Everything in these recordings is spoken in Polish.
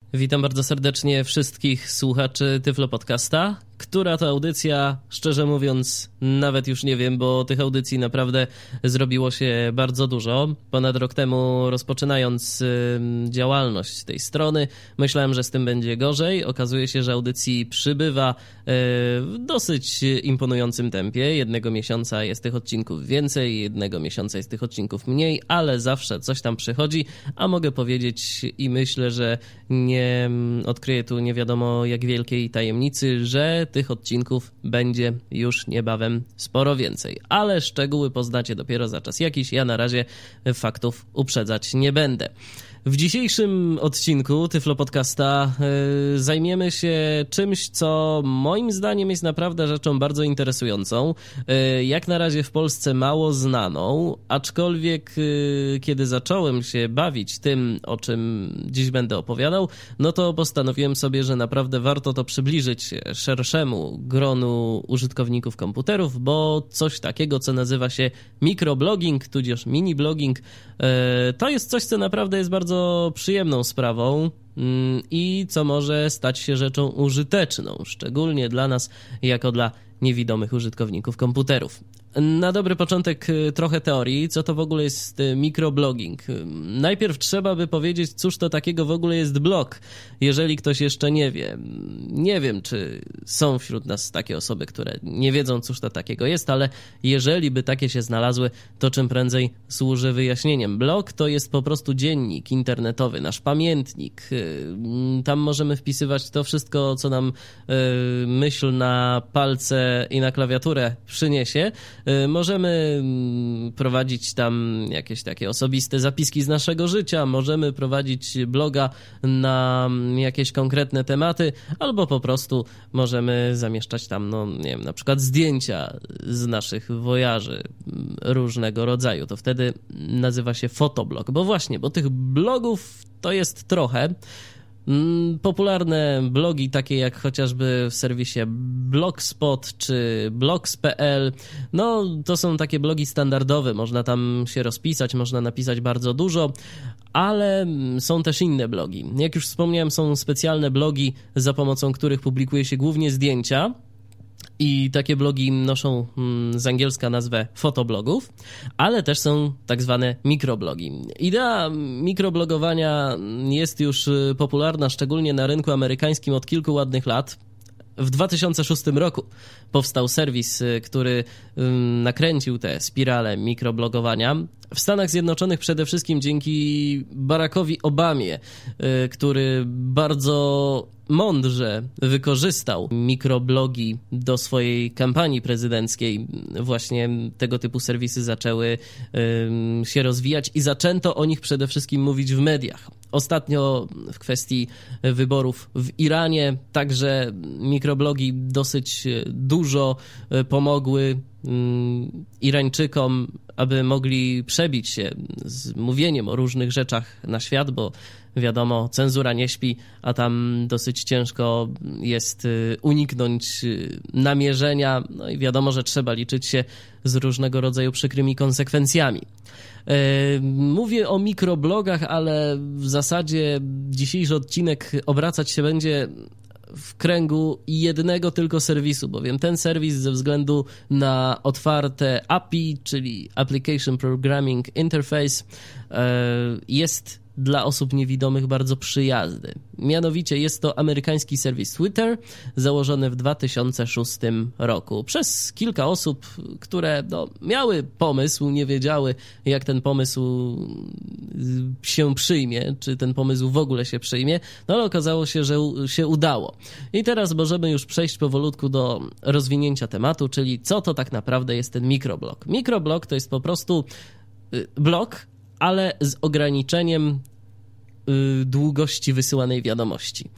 Witam bardzo serdecznie wszystkich słuchaczy Tyflo Podcasta. Która to audycja? Szczerze mówiąc, nawet już nie wiem, bo tych audycji naprawdę zrobiło się bardzo dużo. Ponad rok temu, rozpoczynając działalność tej strony, myślałem, że z tym będzie gorzej. Okazuje się, że audycji przybywa w dosyć imponującym tempie. Jednego miesiąca jest tych odcinków więcej, jednego miesiąca jest tych odcinków mniej, ale zawsze coś tam przychodzi, a mogę powiedzieć i myślę, że nie odkryję tu nie wiadomo jak wielkiej tajemnicy, że tych odcinków będzie już niebawem sporo więcej. Ale szczegóły poznacie dopiero za czas jakiś. Ja na razie faktów uprzedzać nie będę. W dzisiejszym odcinku Tyflo Podcasta zajmiemy się czymś, co moim zdaniem jest naprawdę rzeczą bardzo interesującą. Jak na razie w Polsce mało znaną, aczkolwiek kiedy zacząłem się bawić tym, o czym dziś będę opowiadał, no to postanowiłem sobie, że naprawdę warto to przybliżyć szerszemu gronu użytkowników komputerów, bo coś takiego, co nazywa się mikroblogging, tudzież mini-blogging, to jest coś, co naprawdę jest bardzo przyjemną sprawą i co może stać się rzeczą użyteczną, szczególnie dla nas, jako dla niewidomych użytkowników komputerów. Na dobry początek trochę teorii, co to w ogóle jest mikroblogging. Najpierw trzeba by powiedzieć, cóż to takiego w ogóle jest blog, jeżeli ktoś jeszcze nie wie. Nie wiem, czy są wśród nas takie osoby, które nie wiedzą, cóż to takiego jest, ale jeżeli by takie się znalazły, to czym prędzej służy wyjaśnieniem. Blog to jest po prostu dziennik internetowy, nasz pamiętnik. Tam możemy wpisywać to wszystko, co nam myśl na palce i na klawiaturę przyniesie. Możemy prowadzić tam jakieś takie osobiste zapiski z naszego życia, możemy prowadzić bloga na jakieś konkretne tematy, albo po prostu możemy zamieszczać tam, no nie wiem, na przykład zdjęcia z naszych wojaży różnego rodzaju. To wtedy nazywa się fotoblog, bo tych blogów to jest trochę. Popularne blogi takie jak chociażby w serwisie Blogspot czy blogs.pl, no to są takie blogi standardowe, można tam się rozpisać, można napisać bardzo dużo, ale są też inne blogi. Jak już wspomniałem, są specjalne blogi, za pomocą których publikuje się głównie zdjęcia. I takie blogi noszą z angielska nazwę fotoblogów, ale też są tak zwane mikroblogi. Idea mikroblogowania jest już popularna, szczególnie na rynku amerykańskim od kilku ładnych lat. W 2006 roku powstał serwis, który nakręcił tę spiralę mikroblogowania. W Stanach Zjednoczonych przede wszystkim dzięki Barackowi Obamie, który bardzo mądrze wykorzystał mikroblogi do swojej kampanii prezydenckiej. Właśnie tego typu serwisy zaczęły się rozwijać i zaczęto o nich przede wszystkim mówić w mediach. Ostatnio w kwestii wyborów w Iranie także mikroblogi dosyć dużo pomogły Irańczykom, aby mogli przebić się z mówieniem o różnych rzeczach na świat, bo wiadomo, cenzura nie śpi, a tam dosyć ciężko jest uniknąć namierzenia, no i wiadomo, że trzeba liczyć się z różnego rodzaju przykrymi konsekwencjami. Mówię o mikroblogach, ale w zasadzie dzisiejszy odcinek obracać się będzie w kręgu jednego tylko serwisu, bowiem ten serwis ze względu na otwarte API, czyli Application Programming Interface, jest dla osób niewidomych bardzo przyjazny. Mianowicie jest to amerykański serwis Twitter, założony w 2006 roku przez kilka osób, które miały pomysł, nie wiedziały, jak ten pomysł się przyjmie, czy ten pomysł w ogóle się przyjmie, no ale okazało się, że się udało. I teraz możemy już przejść powolutku do rozwinięcia tematu, czyli co to tak naprawdę jest ten mikroblog. Mikroblog to jest po prostu blog, ale z ograniczeniem długości wysyłanej wiadomości.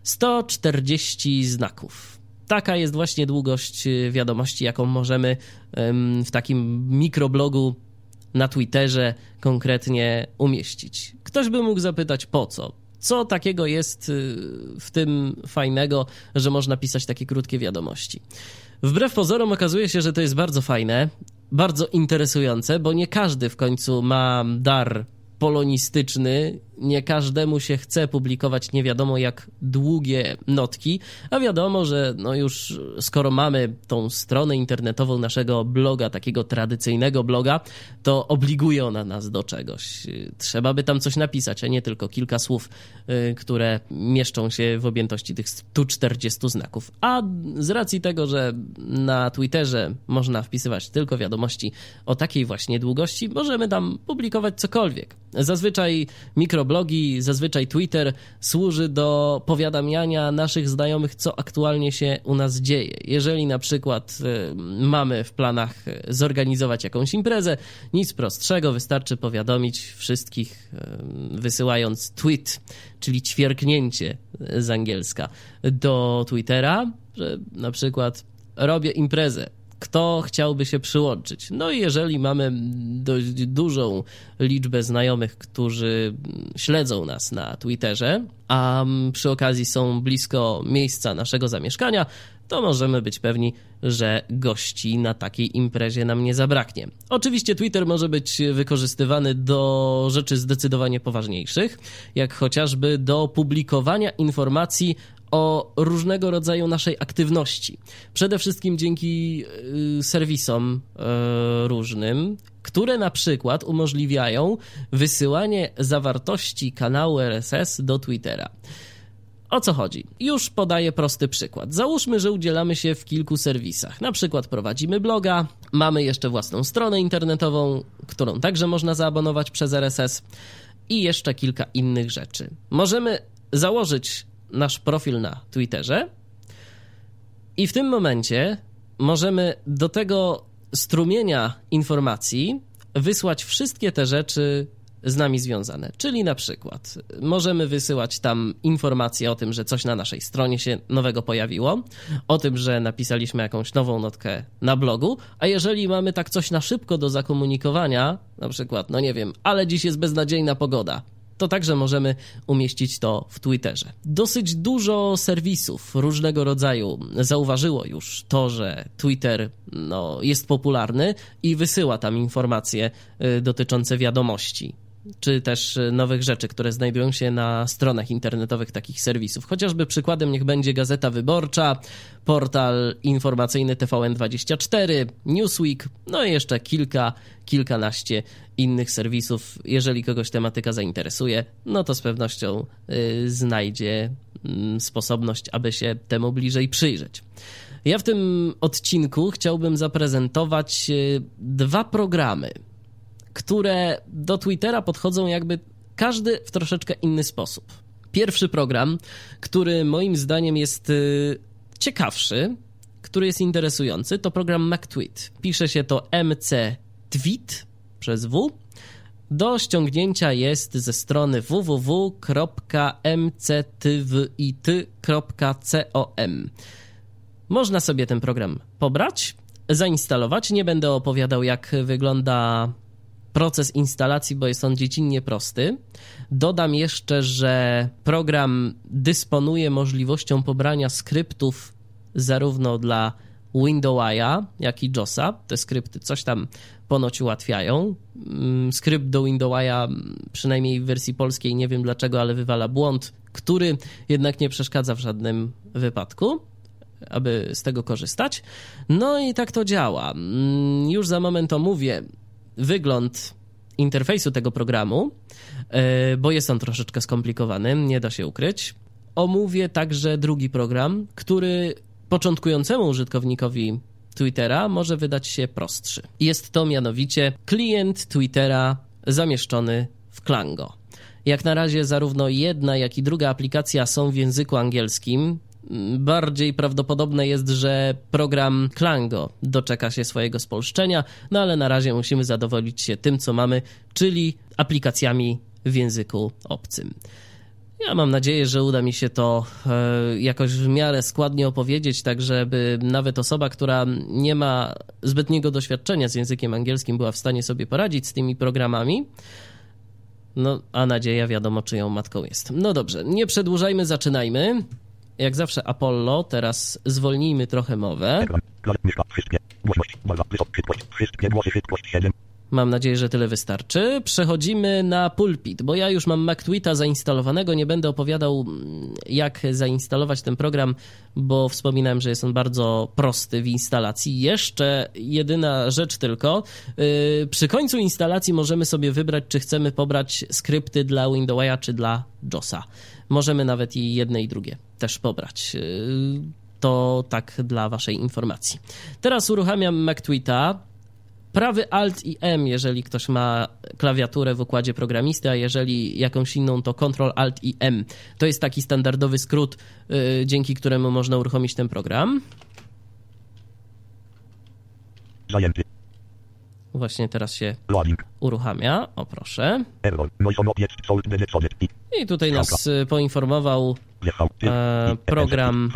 140 znaków. Taka jest właśnie długość wiadomości, jaką możemy w takim mikroblogu na Twitterze konkretnie umieścić. Ktoś by mógł zapytać, po co? Co takiego jest w tym fajnego, że można pisać takie krótkie wiadomości? Wbrew pozorom okazuje się, że to jest bardzo fajne, bardzo interesujące, bo nie każdy w końcu ma dar polonistyczny, nie każdemu się chce publikować nie wiadomo jak długie notki, a wiadomo, że no już skoro mamy tą stronę internetową naszego bloga, takiego tradycyjnego bloga, to obliguje ona nas do czegoś. Trzeba by tam coś napisać, a nie tylko kilka słów, które mieszczą się w objętości tych 140 znaków. A z racji tego, że na Twitterze można wpisywać tylko wiadomości o takiej właśnie długości, możemy tam publikować cokolwiek. Zazwyczaj mikroblogi, zazwyczaj Twitter służy do powiadamiania naszych znajomych, co aktualnie się u nas dzieje. Jeżeli na przykład mamy w planach zorganizować jakąś imprezę, nic prostszego, wystarczy powiadomić wszystkich, wysyłając tweet, czyli ćwierknięcie z angielska, do Twittera, że na przykład robię imprezę. Kto chciałby się przyłączyć? No i jeżeli mamy dość dużą liczbę znajomych, którzy śledzą nas na Twitterze, a przy okazji są blisko miejsca naszego zamieszkania, to możemy być pewni, że gości na takiej imprezie nam nie zabraknie. Oczywiście Twitter może być wykorzystywany do rzeczy zdecydowanie poważniejszych, jak chociażby do publikowania informacji o różnego rodzaju naszej aktywności. Przede wszystkim dzięki serwisom różnym, które na przykład umożliwiają wysyłanie zawartości kanału RSS do Twittera. O co chodzi? Już podaję prosty przykład. Załóżmy, że udzielamy się w kilku serwisach. Na przykład prowadzimy bloga, mamy jeszcze własną stronę internetową, którą także można zaabonować przez RSS i jeszcze kilka innych rzeczy. Możemy założyć nasz profil na Twitterze i w tym momencie możemy do tego strumienia informacji wysłać wszystkie te rzeczy z nami związane. Czyli na przykład możemy wysyłać tam informacje o tym, że coś na naszej stronie się nowego pojawiło, o tym, że napisaliśmy jakąś nową notkę na blogu, a jeżeli mamy tak coś na szybko do zakomunikowania, na przykład, no nie wiem, ale dziś jest beznadziejna pogoda, to także możemy umieścić to w Twitterze. Dosyć dużo serwisów różnego rodzaju zauważyło już to, że Twitter jest popularny i wysyła tam informacje dotyczące wiadomości, czy też nowych rzeczy, które znajdują się na stronach internetowych takich serwisów. Chociażby przykładem niech będzie Gazeta Wyborcza, portal informacyjny TVN24, Newsweek, no i jeszcze kilkanaście innych serwisów. Jeżeli kogoś tematyka zainteresuje, no to z pewnością znajdzie sposobność, aby się temu bliżej przyjrzeć. Ja w tym odcinku chciałbym zaprezentować 2 programy, które do Twittera podchodzą jakby każdy w troszeczkę inny sposób. Pierwszy program, który moim zdaniem jest ciekawszy, który jest interesujący, to program McTweet. Pisze się to MC-Tweet przez W. Do ściągnięcia jest ze strony www.mctvit.com. Można sobie ten program pobrać, zainstalować. Nie będę opowiadał, jak wygląda proces instalacji, bo jest on dziecinnie prosty. Dodam jeszcze, że program dysponuje możliwością pobrania skryptów zarówno dla Windowsa, jak i JOSa. Te skrypty coś tam ponoć ułatwiają. Skrypt do Windowsa, przynajmniej w wersji polskiej, nie wiem dlaczego, ale wywala błąd, który jednak nie przeszkadza w żadnym wypadku, aby z tego korzystać. No i tak to działa. Już za moment omówię wygląd interfejsu tego programu, bo jest on troszeczkę skomplikowany, nie da się ukryć. Omówię także drugi program, który początkującemu użytkownikowi Twittera może wydać się prostszy. Jest to mianowicie klient Twittera zamieszczony w Klango. Jak na razie zarówno jedna, jak i druga aplikacja są w języku angielskim. Bardziej prawdopodobne jest, że program Klango doczeka się swojego spolszczenia, no ale na razie musimy zadowolić się tym, co mamy, czyli aplikacjami w języku obcym. Ja mam nadzieję, że uda mi się to jakoś w miarę składnie opowiedzieć, tak żeby nawet osoba, która nie ma zbytniego doświadczenia z językiem angielskim, była w stanie sobie poradzić z tymi programami. No, a nadzieja wiadomo, czyją matką jest. No dobrze, nie przedłużajmy, zaczynajmy. Jak zawsze Apollo, teraz zwolnijmy trochę mowę. Mam nadzieję, że tyle wystarczy. Przechodzimy na Pulpit, bo ja już mam MacTweeta zainstalowanego. Nie będę opowiadał, jak zainstalować ten program, bo wspominałem, że jest on bardzo prosty w instalacji. Jeszcze jedyna rzecz tylko. Przy końcu instalacji możemy sobie wybrać, czy chcemy pobrać skrypty dla Windowsa, czy dla JOSa. Możemy nawet i jedne, i drugie też pobrać. To tak dla waszej informacji. Teraz uruchamiam MacTweeta. Prawy Alt i M, jeżeli ktoś ma klawiaturę w układzie programisty, a jeżeli jakąś inną, to Ctrl Alt i M. To jest taki standardowy skrót, dzięki któremu można uruchomić ten program. Zajęty. Właśnie teraz się uruchamia. O, proszę. I tutaj nas poinformował program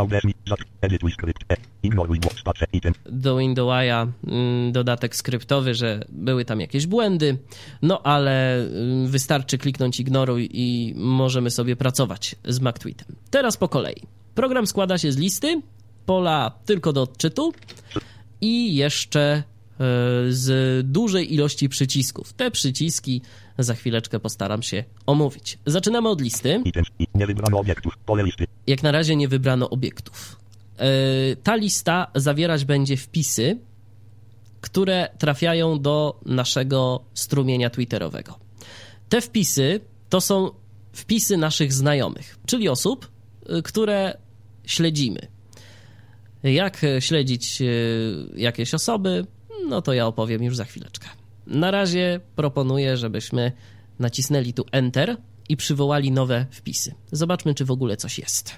do Windowsa, dodatek skryptowy, że były tam jakieś błędy, no ale wystarczy kliknąć ignoruj i możemy sobie pracować z MacTweetem. Teraz po kolei. Program składa się z listy, pola tylko do odczytu i jeszcze z dużej ilości przycisków. Te przyciski za chwileczkę postaram się omówić. Zaczynamy od listy. Nie wybrano obiektów. Pole listy. Jak na razie nie wybrano obiektów. Ta lista zawierać będzie wpisy, które trafiają do naszego strumienia twitterowego. Te wpisy to są wpisy naszych znajomych, czyli osób, które śledzimy. Jak śledzić jakieś osoby, no to ja opowiem już za chwileczkę. Na razie proponuję, żebyśmy nacisnęli tu Enter i przywołali nowe wpisy. Zobaczmy, czy w ogóle coś jest.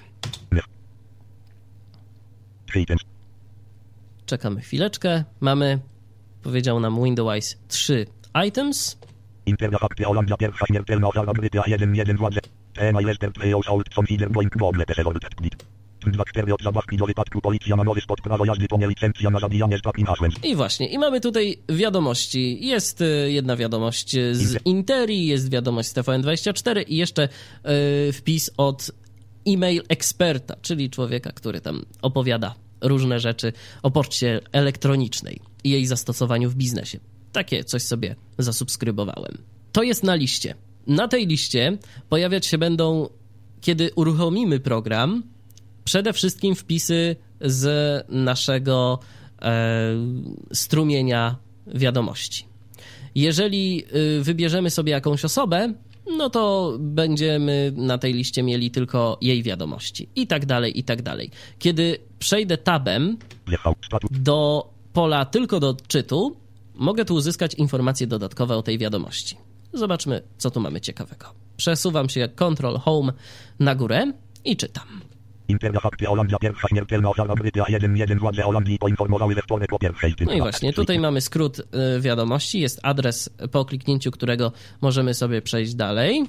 Czekamy chwileczkę. Mamy, powiedział nam Windows 3 items. Interna fakty Holandia pierwsza śmiertelna ofiara Brytia 1-1 władze. Majester Preos Old Son Fider Boeing Boble Teseroltet Glit. 2-4 od zabawki do wypadku policja ma nowy spod prawo jazdy to nie licencja na zabijanie z takim hasłem. I właśnie, i mamy tutaj wiadomości. Jest jedna wiadomość z Interi, jest wiadomość z TVN24 i jeszcze wpis od e-mail eksperta, czyli człowieka, który tam opowiada różne rzeczy o poczcie elektronicznej i jej zastosowaniu w biznesie. Takie coś sobie zasubskrybowałem. To jest na liście. Na tej liście pojawiać się będą, kiedy uruchomimy program, przede wszystkim wpisy z naszego strumienia wiadomości. Jeżeli wybierzemy sobie jakąś osobę, no to będziemy na tej liście mieli tylko jej wiadomości i tak dalej, i tak dalej. Kiedy przejdę tabem do pola tylko do odczytu, mogę tu uzyskać informacje dodatkowe o tej wiadomości. Zobaczmy, co tu mamy ciekawego. Przesuwam się jak Ctrl Home na górę i czytam. Interna fakty Holandia pierwsza śmiertelna ofiara Brytia 1-1 władze Holandii poinformowały we wtorek o pierwszej. No i właśnie, tutaj mamy skrót wiadomości, jest adres, po kliknięciu którego możemy sobie przejść dalej.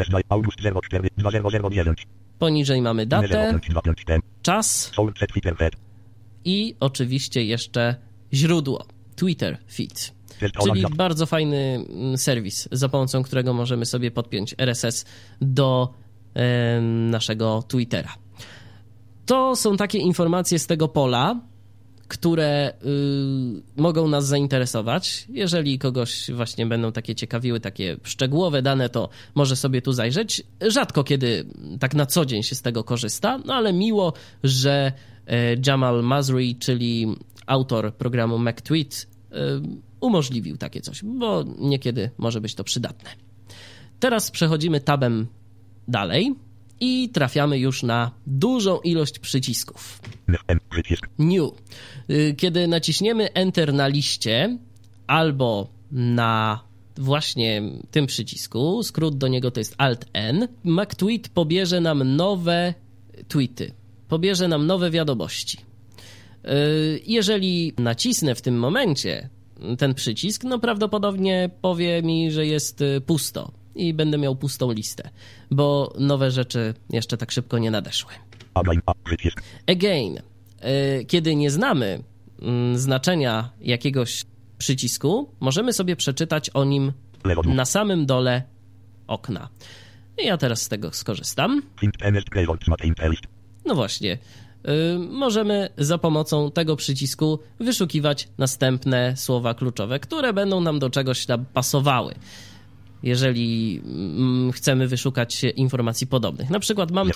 Poniżej mamy datę, czas i oczywiście jeszcze źródło, Twitter feed, czyli bardzo fajny serwis, za pomocą którego możemy sobie podpiąć RSS do naszego Twittera. To są takie informacje z tego pola, które mogą nas zainteresować. Jeżeli kogoś właśnie będą takie ciekawiły, takie szczegółowe dane, to może sobie tu zajrzeć. Rzadko kiedy tak na co dzień się z tego korzysta, no ale miło, że Jamal Masri, czyli autor programu MacTweet, umożliwił takie coś, bo niekiedy może być to przydatne. Teraz przechodzimy tabem dalej i trafiamy już na dużą ilość przycisków. New. Kiedy naciśniemy Enter na liście albo na właśnie tym przycisku, skrót do niego to jest Alt-N, MacTweet pobierze nam nowe tweety, pobierze nam nowe wiadomości. Jeżeli nacisnę w tym momencie ten przycisk, no prawdopodobnie powie mi, że jest pusto i będę miał pustą listę, bo nowe rzeczy jeszcze tak szybko nie nadeszły. Again. Kiedy nie znamy znaczenia jakiegoś przycisku, możemy sobie przeczytać o nim na samym dole okna. I ja teraz z tego skorzystam. No właśnie. możemy za pomocą tego przycisku wyszukiwać następne słowa kluczowe, które będą nam do czegoś tam pasowały, jeżeli chcemy wyszukać informacji podobnych. Na przykład mam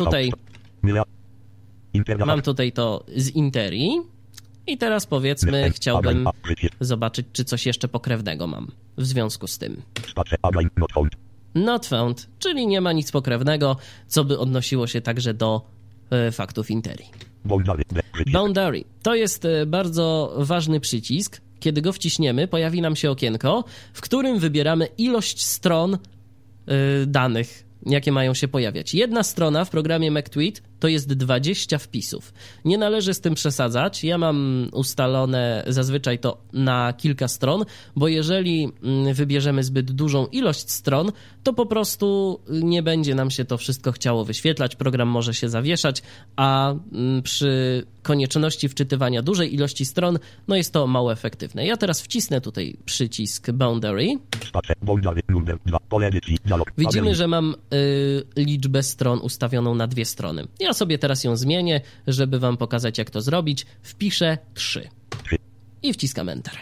tutaj to z Interi i teraz powiedzmy chciałbym zobaczyć, czy coś jeszcze pokrewnego mam w związku z tym. Not found, czyli nie ma nic pokrewnego, co by odnosiło się także do faktów Interi. Boundary to jest bardzo ważny przycisk. Kiedy go wciśniemy, pojawi nam się okienko, w którym wybieramy ilość stron danych, jakie mają się pojawiać. Jedna strona w programie MacTweet to jest 20 wpisów. Nie należy z tym przesadzać. Ja mam ustalone zazwyczaj to na kilka stron, bo jeżeli wybierzemy zbyt dużą ilość stron, to po prostu nie będzie nam się to wszystko chciało wyświetlać. Program może się zawieszać, a przy konieczności wczytywania dużej ilości stron, no jest to mało efektywne. Ja teraz wcisnę tutaj przycisk Boundary. Widzimy, że mam liczbę stron ustawioną na 2 strony. Ja sobie teraz ją zmienię, żeby wam pokazać, jak to zrobić. Wpiszę 3 i wciskam Enter.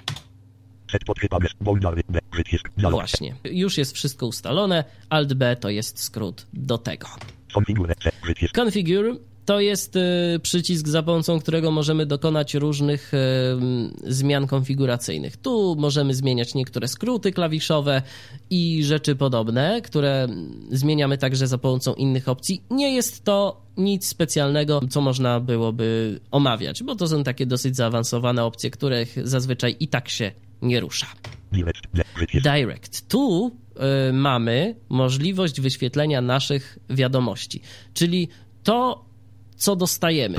Właśnie, już jest wszystko ustalone. Alt-B to jest skrót do tego. Configure to jest przycisk, za pomocą którego możemy dokonać różnych zmian konfiguracyjnych. Tu możemy zmieniać niektóre skróty klawiszowe i rzeczy podobne, które zmieniamy także za pomocą innych opcji. Nie jest to nic specjalnego, co można byłoby omawiać, bo to są takie dosyć zaawansowane opcje, których zazwyczaj i tak się nie rusza. Direct. Tu mamy możliwość wyświetlenia naszych wiadomości, czyli to, co dostajemy.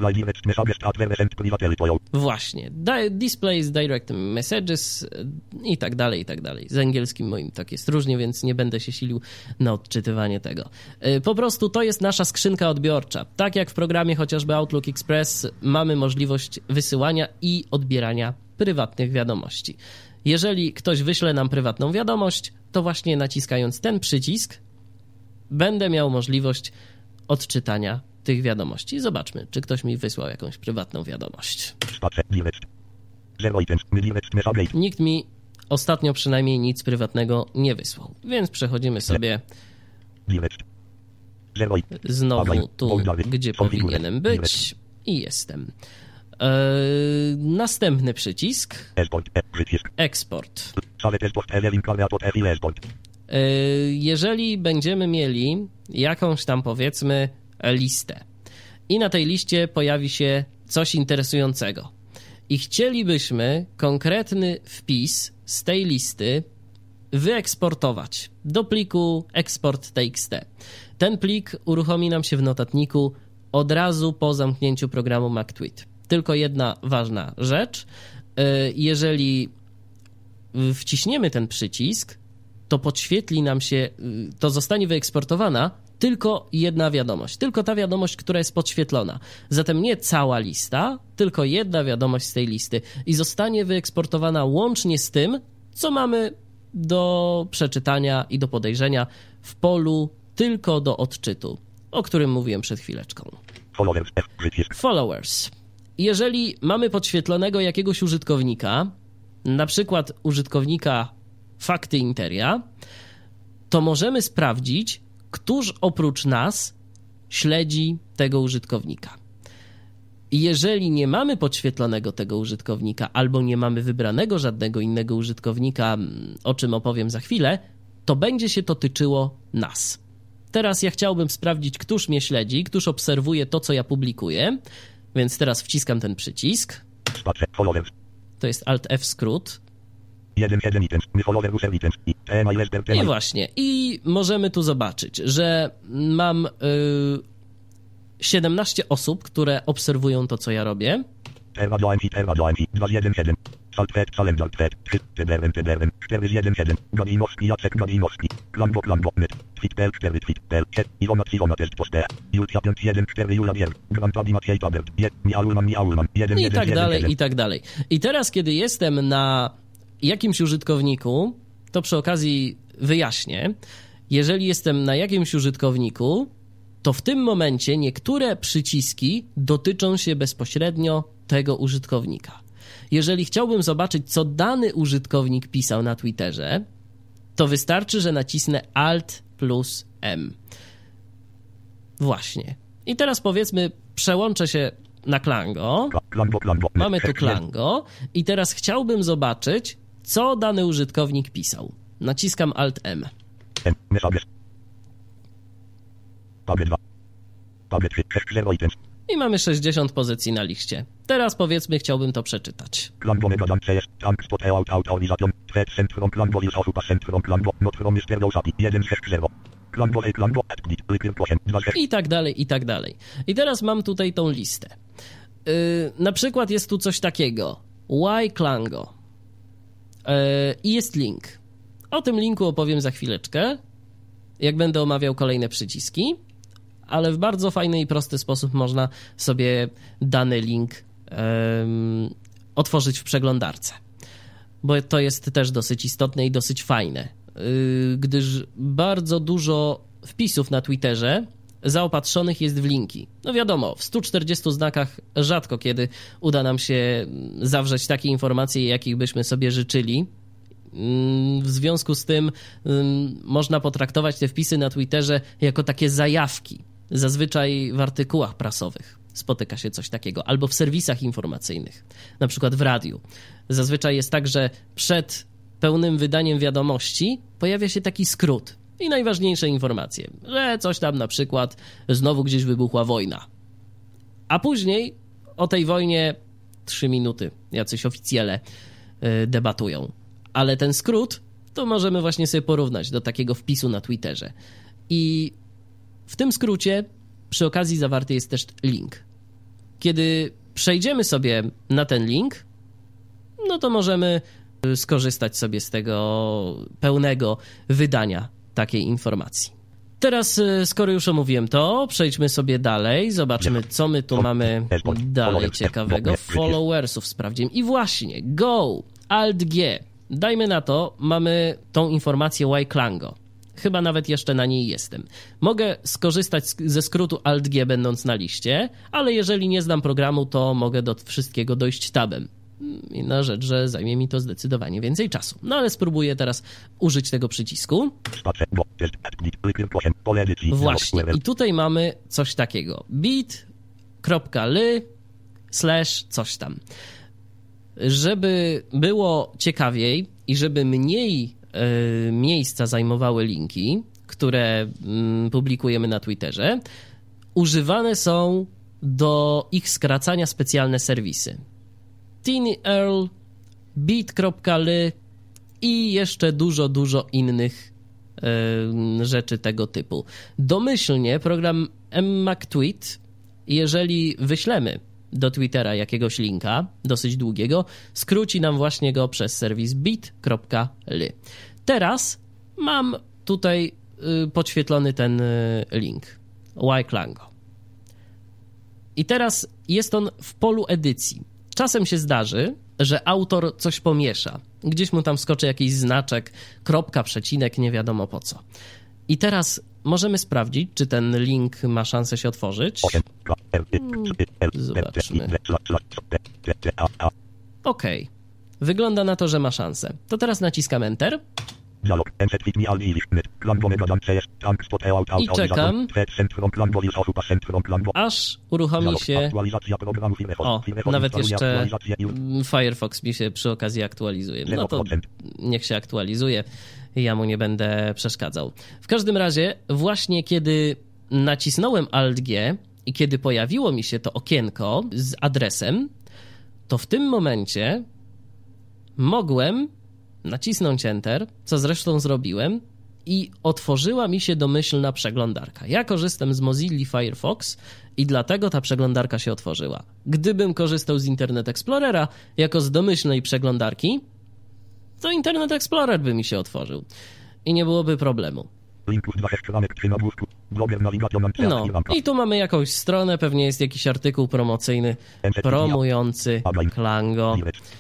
Właśnie. Displays, direct messages i tak dalej, i tak dalej. Z angielskim moim tak jest różnie, więc nie będę się silił na odczytywanie tego. Po prostu to jest nasza skrzynka odbiorcza. Tak jak w programie chociażby Outlook Express mamy możliwość wysyłania i odbierania prywatnych wiadomości. Jeżeli ktoś wyśle nam prywatną wiadomość, to właśnie naciskając ten przycisk będę miał możliwość odczytania tych wiadomości. Zobaczmy, czy ktoś mi wysłał jakąś prywatną wiadomość. Nikt mi ostatnio przynajmniej nic prywatnego nie wysłał, więc przechodzimy sobie znowu tu, gdzie powinienem być i jestem. Następny przycisk. Export. Jeżeli będziemy mieli jakąś tam, powiedzmy, listę i na tej liście pojawi się coś interesującego i chcielibyśmy konkretny wpis z tej listy wyeksportować do pliku export.txt. Ten plik uruchomi nam się w notatniku od razu po zamknięciu programu MacTweet. Tylko jedna ważna rzecz. Jeżeli wciśniemy ten przycisk, to podświetli nam się, to zostanie wyeksportowana tylko jedna wiadomość, tylko ta wiadomość, która jest podświetlona. Zatem nie cała lista, tylko jedna wiadomość z tej listy i zostanie wyeksportowana łącznie z tym, co mamy do przeczytania i do podejrzenia w polu tylko do odczytu, o którym mówiłem przed chwileczką. Followers. Jeżeli mamy podświetlonego jakiegoś użytkownika, na przykład użytkownika Fakty Interia, to możemy sprawdzić, któż oprócz nas śledzi tego użytkownika. I jeżeli nie mamy podświetlonego tego użytkownika albo nie mamy wybranego żadnego innego użytkownika, o czym opowiem za chwilę, to będzie się to tyczyło nas. Teraz ja chciałbym sprawdzić, któż mnie śledzi, któż obserwuje to, co ja publikuję, więc teraz wciskam ten przycisk. To jest Alt-F skrót. I właśnie, i możemy tu zobaczyć, że mam 17 osób, które obserwują to, co ja robię. I tak dalej, i tak dalej. I teraz, kiedy jestem na jakimś użytkowniku, to przy okazji wyjaśnię, jeżeli jestem na jakimś użytkowniku, to w tym momencie niektóre przyciski dotyczą się bezpośrednio tego użytkownika. Jeżeli chciałbym zobaczyć, co dany użytkownik pisał na Twitterze, to wystarczy, że nacisnę Alt plus M. Właśnie. I teraz powiedzmy, przełączę się na Klango. Mamy tu Klango i teraz chciałbym zobaczyć, co dany użytkownik pisał. Naciskam Alt M. I mamy 60 pozycji na liście. Teraz powiedzmy, chciałbym to przeczytać. I tak dalej, i tak dalej. I teraz mam tutaj tą listę. Na przykład jest tu coś takiego. Why Klango? I jest link. O tym linku opowiem za chwileczkę, jak będę omawiał kolejne przyciski, ale w bardzo fajny i prosty sposób można sobie dany link otworzyć w przeglądarce. Bo to jest też dosyć istotne i dosyć fajne, gdyż bardzo dużo wpisów na Twitterze zaopatrzonych jest w linki. No wiadomo, w 140 znakach rzadko kiedy uda nam się zawrzeć takie informacje, jakich byśmy sobie życzyli. W związku z tym można potraktować te wpisy na Twitterze jako takie zajawki. Zazwyczaj w artykułach prasowych spotyka się coś takiego, albo w serwisach informacyjnych, na przykład w radiu. Zazwyczaj jest tak, że przed pełnym wydaniem wiadomości pojawia się taki skrót i najważniejsze informacje, że coś tam na przykład znowu gdzieś wybuchła wojna. A później o tej wojnie 3 minuty jacyś oficjele debatują. Ale ten skrót to możemy właśnie sobie porównać do takiego wpisu na Twitterze. I w tym skrócie przy okazji zawarty jest też link. Kiedy przejdziemy sobie na ten link, no to możemy skorzystać sobie z tego pełnego wydania takiej informacji. Teraz, skoro już omówiłem to, przejdźmy sobie dalej, zobaczymy, co my tu mamy dalej ciekawego. Followersów sprawdzimy. I właśnie, Go, Alt G. Dajmy na to, mamy tą informację Why Klango. Chyba nawet jeszcze na niej jestem. Mogę skorzystać ze skrótu Alt G będąc na liście, ale jeżeli nie znam programu, to mogę do wszystkiego dojść tabem. Inna rzecz, że zajmie mi to zdecydowanie więcej czasu. No ale spróbuję teraz użyć tego przycisku. Właśnie. I tutaj mamy coś takiego. bit.ly/ coś tam. Żeby było ciekawiej i żeby mniej miejsca zajmowały linki, które publikujemy na Twitterze, używane są do ich skracania specjalne serwisy. TinyURL, bit.ly i jeszcze dużo innych rzeczy tego typu. Domyślnie program mMacTweet, jeżeli wyślemy do Twittera jakiegoś linka, dosyć długiego, skróci nam właśnie go przez serwis bit.ly. Teraz mam tutaj podświetlony ten link, Why Klango. I teraz jest on w polu edycji. Czasem się zdarzy, że autor coś pomiesza. Gdzieś mu tam skoczy jakiś znaczek, kropka, przecinek, nie wiadomo po co. I teraz możemy sprawdzić, czy ten link ma szansę się otworzyć. Zobaczmy. Okej. Wygląda na to, że ma szansę. To teraz naciskam Enter. I czekam, aż uruchomi się... O, nawet jeszcze Firefox mi się przy okazji aktualizuje. No to niech się aktualizuje. Ja mu nie będę przeszkadzał. W każdym razie, właśnie kiedy nacisnąłem Alt-G i kiedy pojawiło mi się to okienko z adresem, to w tym momencie mogłem nacisnąć Enter, co zresztą zrobiłem, i otworzyła mi się domyślna przeglądarka. Ja korzystam z Mozilla Firefox i dlatego ta przeglądarka się otworzyła. Gdybym korzystał z Internet Explorera jako z domyślnej przeglądarki, to Internet Explorer by mi się otworzył i nie byłoby problemu. No i tu mamy jakąś stronę, pewnie jest jakiś artykuł promocyjny promujący Klango.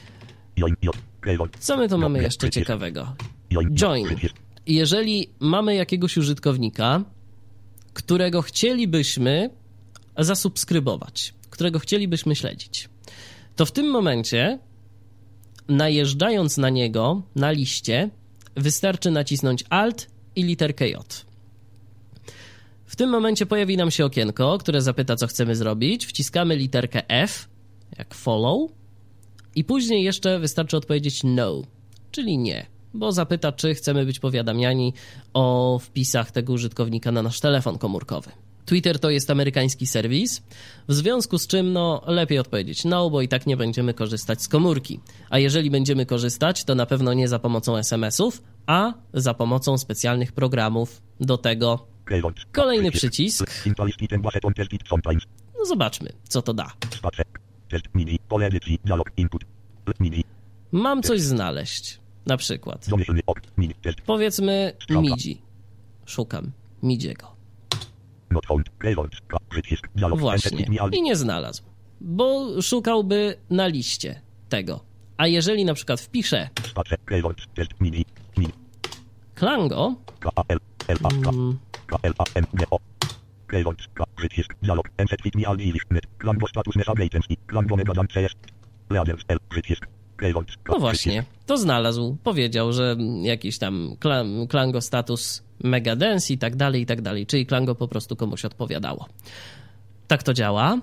Co my tu mamy jeszcze ciekawego? Join. Jeżeli mamy jakiegoś użytkownika, którego chcielibyśmy zasubskrybować, którego chcielibyśmy śledzić, to w tym momencie, najeżdżając na niego na liście, wystarczy nacisnąć Alt i literkę J. W tym momencie pojawi nam się okienko, które zapyta, co chcemy zrobić. Wciskamy literkę F, jak follow, i później jeszcze wystarczy odpowiedzieć no, czyli nie, bo zapyta, czy chcemy być powiadamiani o wpisach tego użytkownika na nasz telefon komórkowy. Twitter to jest amerykański serwis, w związku z czym lepiej odpowiedzieć no, bo i tak nie będziemy korzystać z komórki. A jeżeli będziemy korzystać, to na pewno nie za pomocą SMS-ów, a za pomocą specjalnych programów do tego. Kolejny przycisk. No zobaczmy, co to da. Mam coś znaleźć. Na przykład. Powiedzmy MIDI. Szukam MIDIego. Właśnie. I nie znalazł. Bo szukałby na liście tego. A jeżeli na przykład wpiszę Klango, no właśnie, to znalazł. Powiedział, że jakiś tam Klango status Megadance i tak dalej, czyli Klango po prostu komuś odpowiadało. Tak to działa.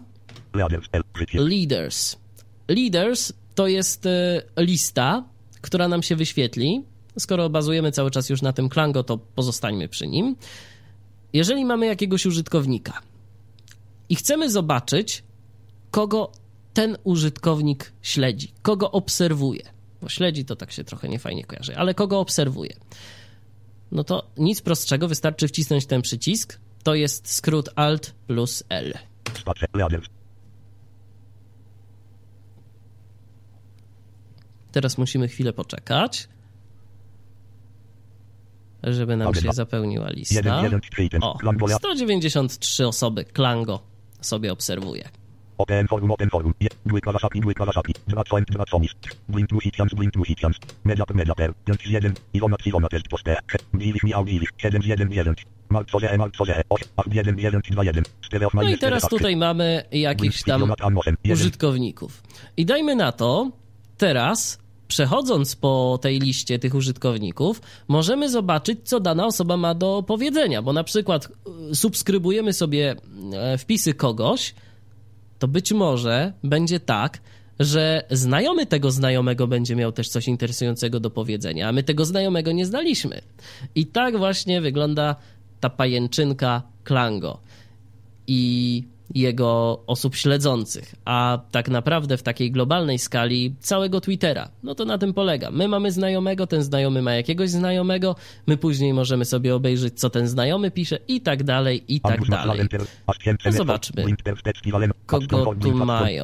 Leaders to jest lista, która nam się wyświetli. Skoro bazujemy cały czas już na tym Klango, to pozostańmy przy nim. Jeżeli mamy jakiegoś użytkownika i chcemy zobaczyć, kogo ten użytkownik śledzi, kogo obserwuje, bo śledzi to tak się trochę niefajnie kojarzy, ale kogo obserwuje, no to nic prostszego, wystarczy wcisnąć ten przycisk, to jest skrót Alt plus L. Teraz musimy chwilę poczekać, żeby nam się zapełniła lista. O, 193 osoby Klango sobie obserwuje. Open forum, Blink Mediaper, 1, Iwona test poster, Dziwisz mi Audiwisz, 711, No i teraz tutaj mamy jakichś tam użytkowników. I dajmy na to, teraz przechodząc po tej liście tych użytkowników, możemy zobaczyć, co dana osoba ma do powiedzenia, bo na przykład subskrybujemy sobie wpisy kogoś, to być może będzie tak, że znajomy tego znajomego będzie miał też coś interesującego do powiedzenia, a my tego znajomego nie znaliśmy. I tak właśnie wygląda ta pajęczynka Klango i jego osób śledzących, a tak naprawdę w takiej globalnej skali całego Twittera. No to na tym polega. My mamy znajomego, ten znajomy ma jakiegoś znajomego, my później możemy sobie obejrzeć, co ten znajomy pisze i tak dalej, i tak dalej. No zobaczmy, kogo tu mają.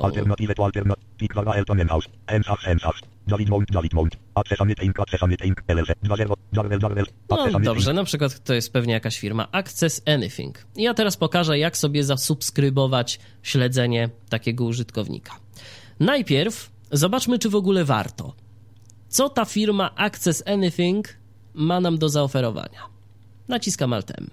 No dobrze, na przykład to jest pewnie jakaś firma Access Anything. I ja teraz pokażę, jak sobie zasubskrybować śledzenie takiego użytkownika. Najpierw zobaczmy, czy w ogóle warto. Co ta firma Access Anything ma nam do zaoferowania? Naciskam Alt M.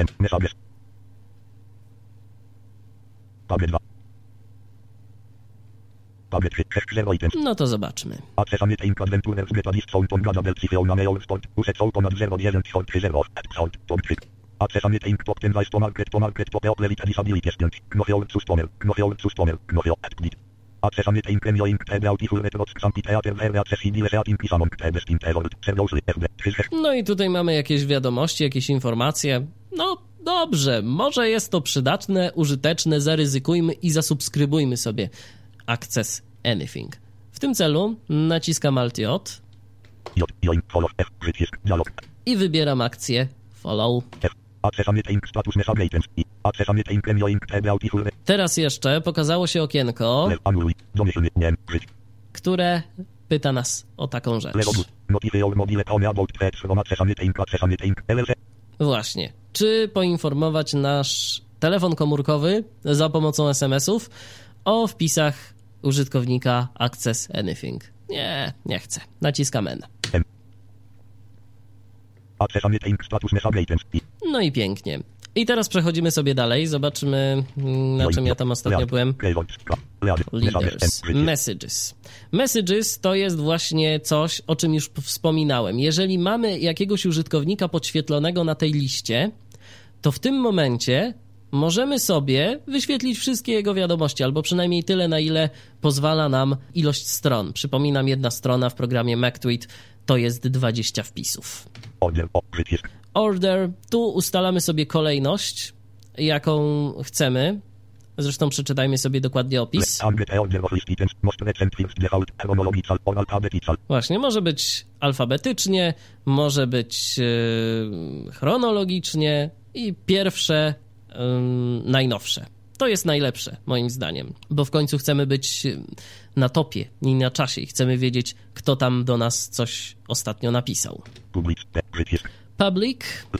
No to zobaczmy. No i tutaj mamy jakieś wiadomości, jakieś informacje. No dobrze, może jest to przydatne, użyteczne, zaryzykujmy i zasubskrybujmy sobie Access Anything. W tym celu naciskam Alt J i wybieram akcję Follow. Teraz jeszcze pokazało się okienko, które pyta nas o taką rzecz. Właśnie. Czy poinformować nasz telefon komórkowy za pomocą SMS-ów o wpisach użytkownika Access Anything? Nie, nie chcę. Naciskam N. No i pięknie. I teraz przechodzimy sobie dalej. Zobaczymy, na czym ja tam ostatnio byłem. Leaders. Messages. Messages to jest właśnie coś, o czym już wspominałem. Jeżeli mamy jakiegoś użytkownika podświetlonego na tej liście, to w tym momencie możemy sobie wyświetlić wszystkie jego wiadomości, albo przynajmniej tyle, na ile pozwala nam ilość stron. Przypominam, jedna strona w programie MacTweet to jest 20 wpisów. Order. Tu ustalamy sobie kolejność, jaką chcemy. Zresztą przeczytajmy sobie dokładnie opis. Właśnie, może być alfabetycznie, może być chronologicznie i pierwsze, najnowsze. To jest najlepsze, moim zdaniem, bo w końcu chcemy być na topie, nie na czasie i chcemy wiedzieć, kto tam do nas coś ostatnio napisał. Public.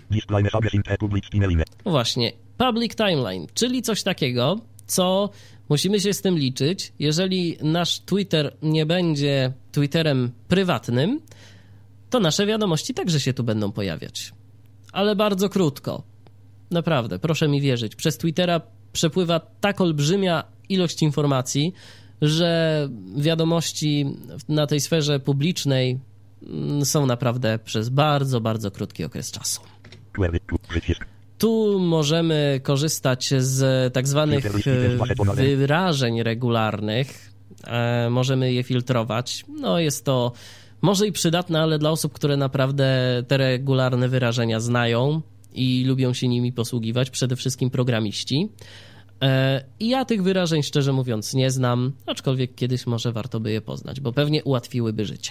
Właśnie, public timeline, czyli coś takiego, co musimy się z tym liczyć. Jeżeli nasz Twitter nie będzie Twitterem prywatnym, to nasze wiadomości także się tu będą pojawiać. Ale bardzo krótko. Naprawdę, proszę mi wierzyć. Przez Twittera przepływa tak olbrzymia ilość informacji, że wiadomości na tej sferze publicznej są naprawdę przez bardzo, bardzo krótki okres czasu. Tu możemy korzystać z tak zwanych wyrażeń regularnych. Możemy je filtrować. No jest to może i przydatne, ale dla osób, które naprawdę te regularne wyrażenia znają i lubią się nimi posługiwać, przede wszystkim programiści. Ja tych wyrażeń, szczerze mówiąc, nie znam, aczkolwiek kiedyś może warto by je poznać, bo pewnie ułatwiłyby życie.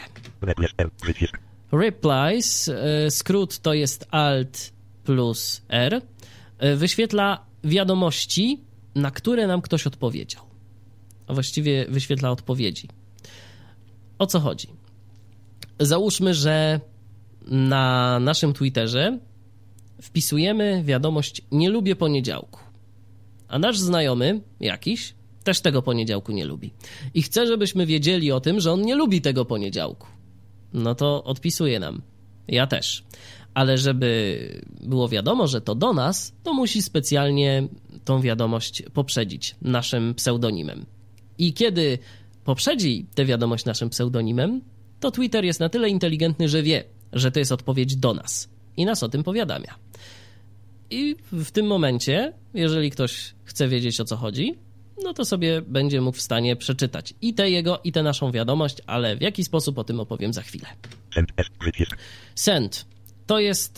Replies, skrót to jest Alt plus R, wyświetla wiadomości, na które nam ktoś odpowiedział. A właściwie wyświetla odpowiedzi. O co chodzi? Załóżmy, że na naszym Twitterze wpisujemy wiadomość nie lubię poniedziałku, a nasz znajomy jakiś też tego poniedziałku nie lubi. I chce, żebyśmy wiedzieli o tym, że on nie lubi tego poniedziałku. No to odpisuje nam. Ja też. Ale żeby było wiadomo, że to do nas, to musi specjalnie tą wiadomość poprzedzić naszym pseudonimem. I kiedy poprzedzi tę wiadomość naszym pseudonimem, to Twitter jest na tyle inteligentny, że wie, że to jest odpowiedź do nas i nas o tym powiadamia. I w tym momencie, jeżeli ktoś chce wiedzieć, o co chodzi, no to sobie będzie mógł w stanie przeczytać i tę jego, i tę naszą wiadomość, ale w jaki sposób, o tym opowiem za chwilę. Send. To jest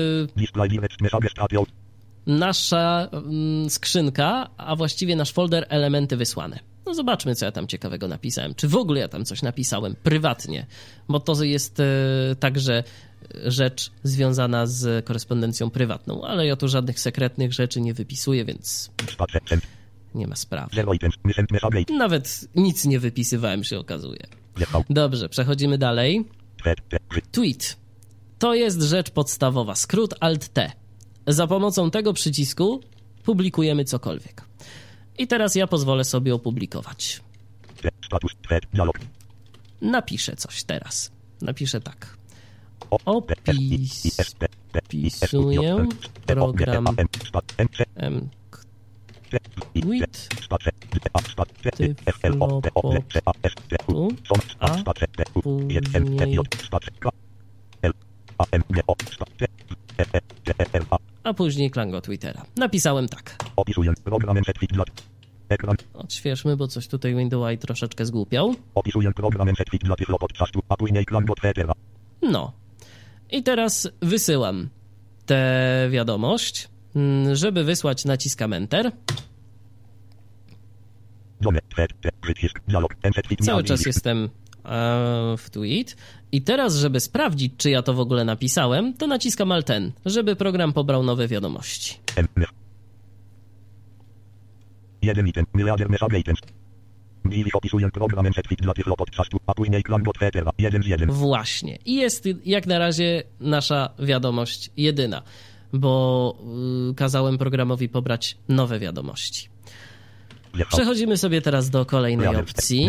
nasza skrzynka, a właściwie nasz folder elementy wysłane. No zobaczmy, co ja tam ciekawego napisałem. Czy w ogóle ja tam coś napisałem prywatnie, bo to jest także rzecz związana z korespondencją prywatną, ale ja tu żadnych sekretnych rzeczy nie wypisuję, więc nie ma sprawy. Nawet nic nie wypisywałem, się okazuje. Dobrze, przechodzimy dalej. Tweet. To jest rzecz podstawowa. Skrót Alt-T. Za pomocą tego przycisku publikujemy cokolwiek. I teraz ja pozwolę sobie opublikować. Napiszę coś teraz. Napiszę tak. Opisuję program MQuitt a później klango Twittera. Napisałem tak. Opisuję program MQuitt dla ekran. Odświeżmy, bo coś tutaj Windows troszeczkę zgłupiał. Opisuję program MQuitt dla Tyflo podcastu, a później klango Twittera. No. I teraz wysyłam tę wiadomość. Żeby wysłać, naciskam Enter. Cały czas jestem w tweet. I teraz, żeby sprawdzić, czy ja to w ogóle napisałem, to naciskam Alt-N, żeby program pobrał nowe wiadomości. Właśnie. I jest jak na razie nasza wiadomość jedyna, bo kazałem programowi pobrać nowe wiadomości. Przechodzimy sobie teraz do kolejnej opcji.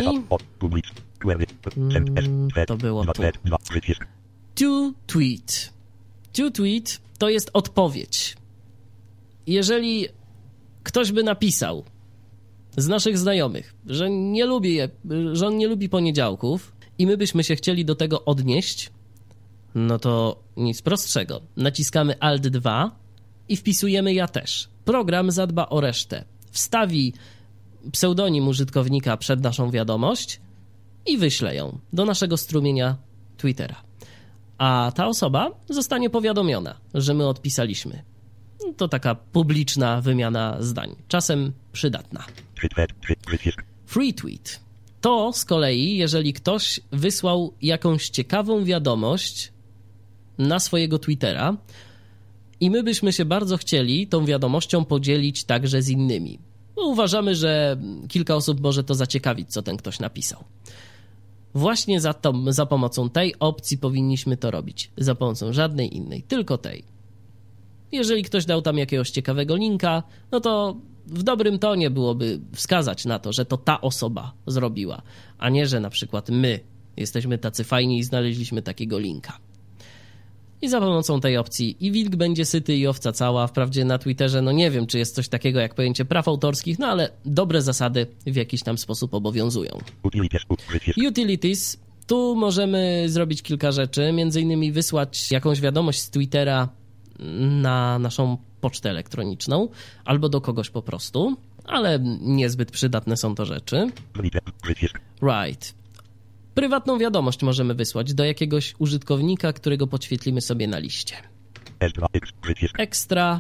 To było tu. To tweet. To tweet to jest odpowiedź. jeżeli ktoś by napisał z naszych znajomych, że on nie lubi poniedziałków i my byśmy się chcieli do tego odnieść, no to nic prostszego. Naciskamy Alt 2 i wpisujemy ja też. Program zadba o resztę. Wstawi pseudonim użytkownika przed naszą wiadomość i wyśle ją do naszego strumienia Twittera. A ta osoba zostanie powiadomiona, że my odpisaliśmy. To taka publiczna wymiana zdań. Czasem przydatna. Free tweet. To z kolei, jeżeli ktoś wysłał jakąś ciekawą wiadomość na swojego Twittera i my byśmy się bardzo chcieli tą wiadomością podzielić także z innymi. Bo uważamy, że kilka osób może to zaciekawić, co ten ktoś napisał. Właśnie za pomocą tej opcji powinniśmy to robić. Za pomocą żadnej innej, tylko tej. Jeżeli ktoś dał tam jakiegoś ciekawego linka, no to w dobrym tonie byłoby wskazać na to, że to ta osoba zrobiła, a nie, że na przykład my jesteśmy tacy fajni i znaleźliśmy takiego linka. I za pomocą tej opcji i wilk będzie syty i owca cała. Wprawdzie na Twitterze, no nie wiem, czy jest coś takiego jak pojęcie praw autorskich, no ale dobre zasady w jakiś tam sposób obowiązują. Utilities. Tu możemy zrobić kilka rzeczy, między innymi wysłać jakąś wiadomość z Twittera na naszą pocztę elektroniczną albo do kogoś po prostu, ale niezbyt przydatne są to rzeczy. Right. Prywatną wiadomość możemy wysłać do jakiegoś użytkownika, którego podświetlimy sobie na liście. Ekstra.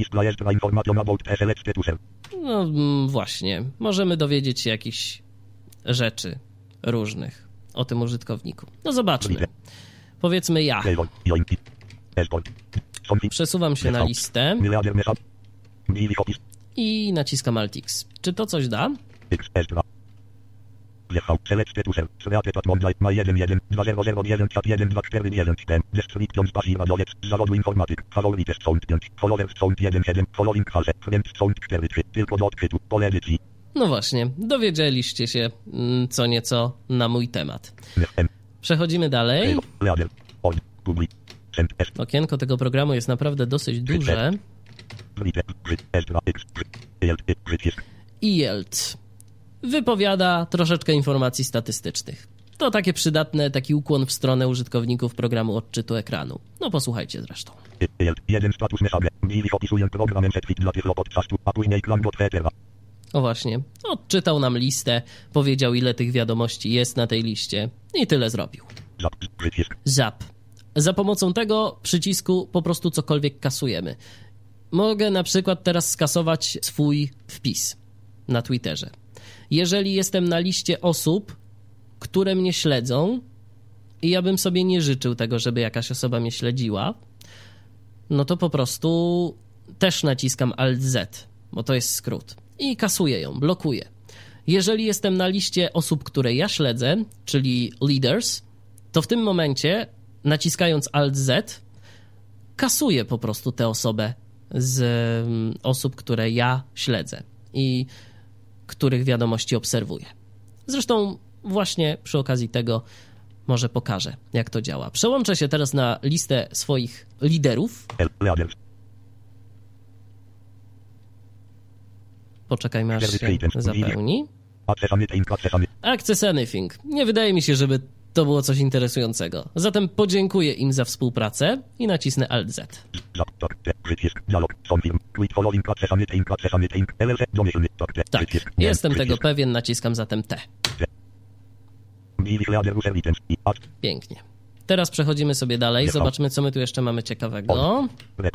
No właśnie, możemy dowiedzieć się jakichś rzeczy różnych o tym użytkowniku. No zobaczmy. Powiedzmy ja. Przesuwam się na listę i naciskam Alt X. Czy to coś da? No właśnie, dowiedzieliście się co nieco na mój temat. Przechodzimy dalej. Okienko tego programu jest naprawdę dosyć duże. IELT wypowiada troszeczkę informacji statystycznych. To takie przydatne, taki ukłon w stronę użytkowników programu odczytu ekranu. No posłuchajcie zresztą. O właśnie, odczytał nam listę, powiedział ile tych wiadomości jest na tej liście i tyle zrobił. Zap. Za pomocą tego przycisku po prostu cokolwiek kasujemy. Mogę na przykład teraz skasować swój wpis na Twitterze. Jeżeli jestem na liście osób, które mnie śledzą i ja bym sobie nie życzył tego, żeby jakaś osoba mnie śledziła, no to po prostu też naciskam Alt-Z, bo to jest skrót i kasuję ją, blokuję. Jeżeli jestem na liście osób, które ja śledzę, czyli leaders, to w tym momencie naciskając Alt-Z kasuję po prostu tę osobę z osób, które ja śledzę i których wiadomości obserwuję. Zresztą właśnie przy okazji tego może pokażę, jak to działa. Przełączę się teraz na listę swoich liderów. Poczekajmy, aż się zapełni. Access anything. Nie wydaje mi się, żeby to było coś interesującego. Zatem podziękuję im za współpracę i nacisnę Alt-Z. Tak, jestem tego pewien, naciskam zatem T. Pięknie. Teraz przechodzimy sobie dalej, zobaczmy co my tu jeszcze mamy ciekawego.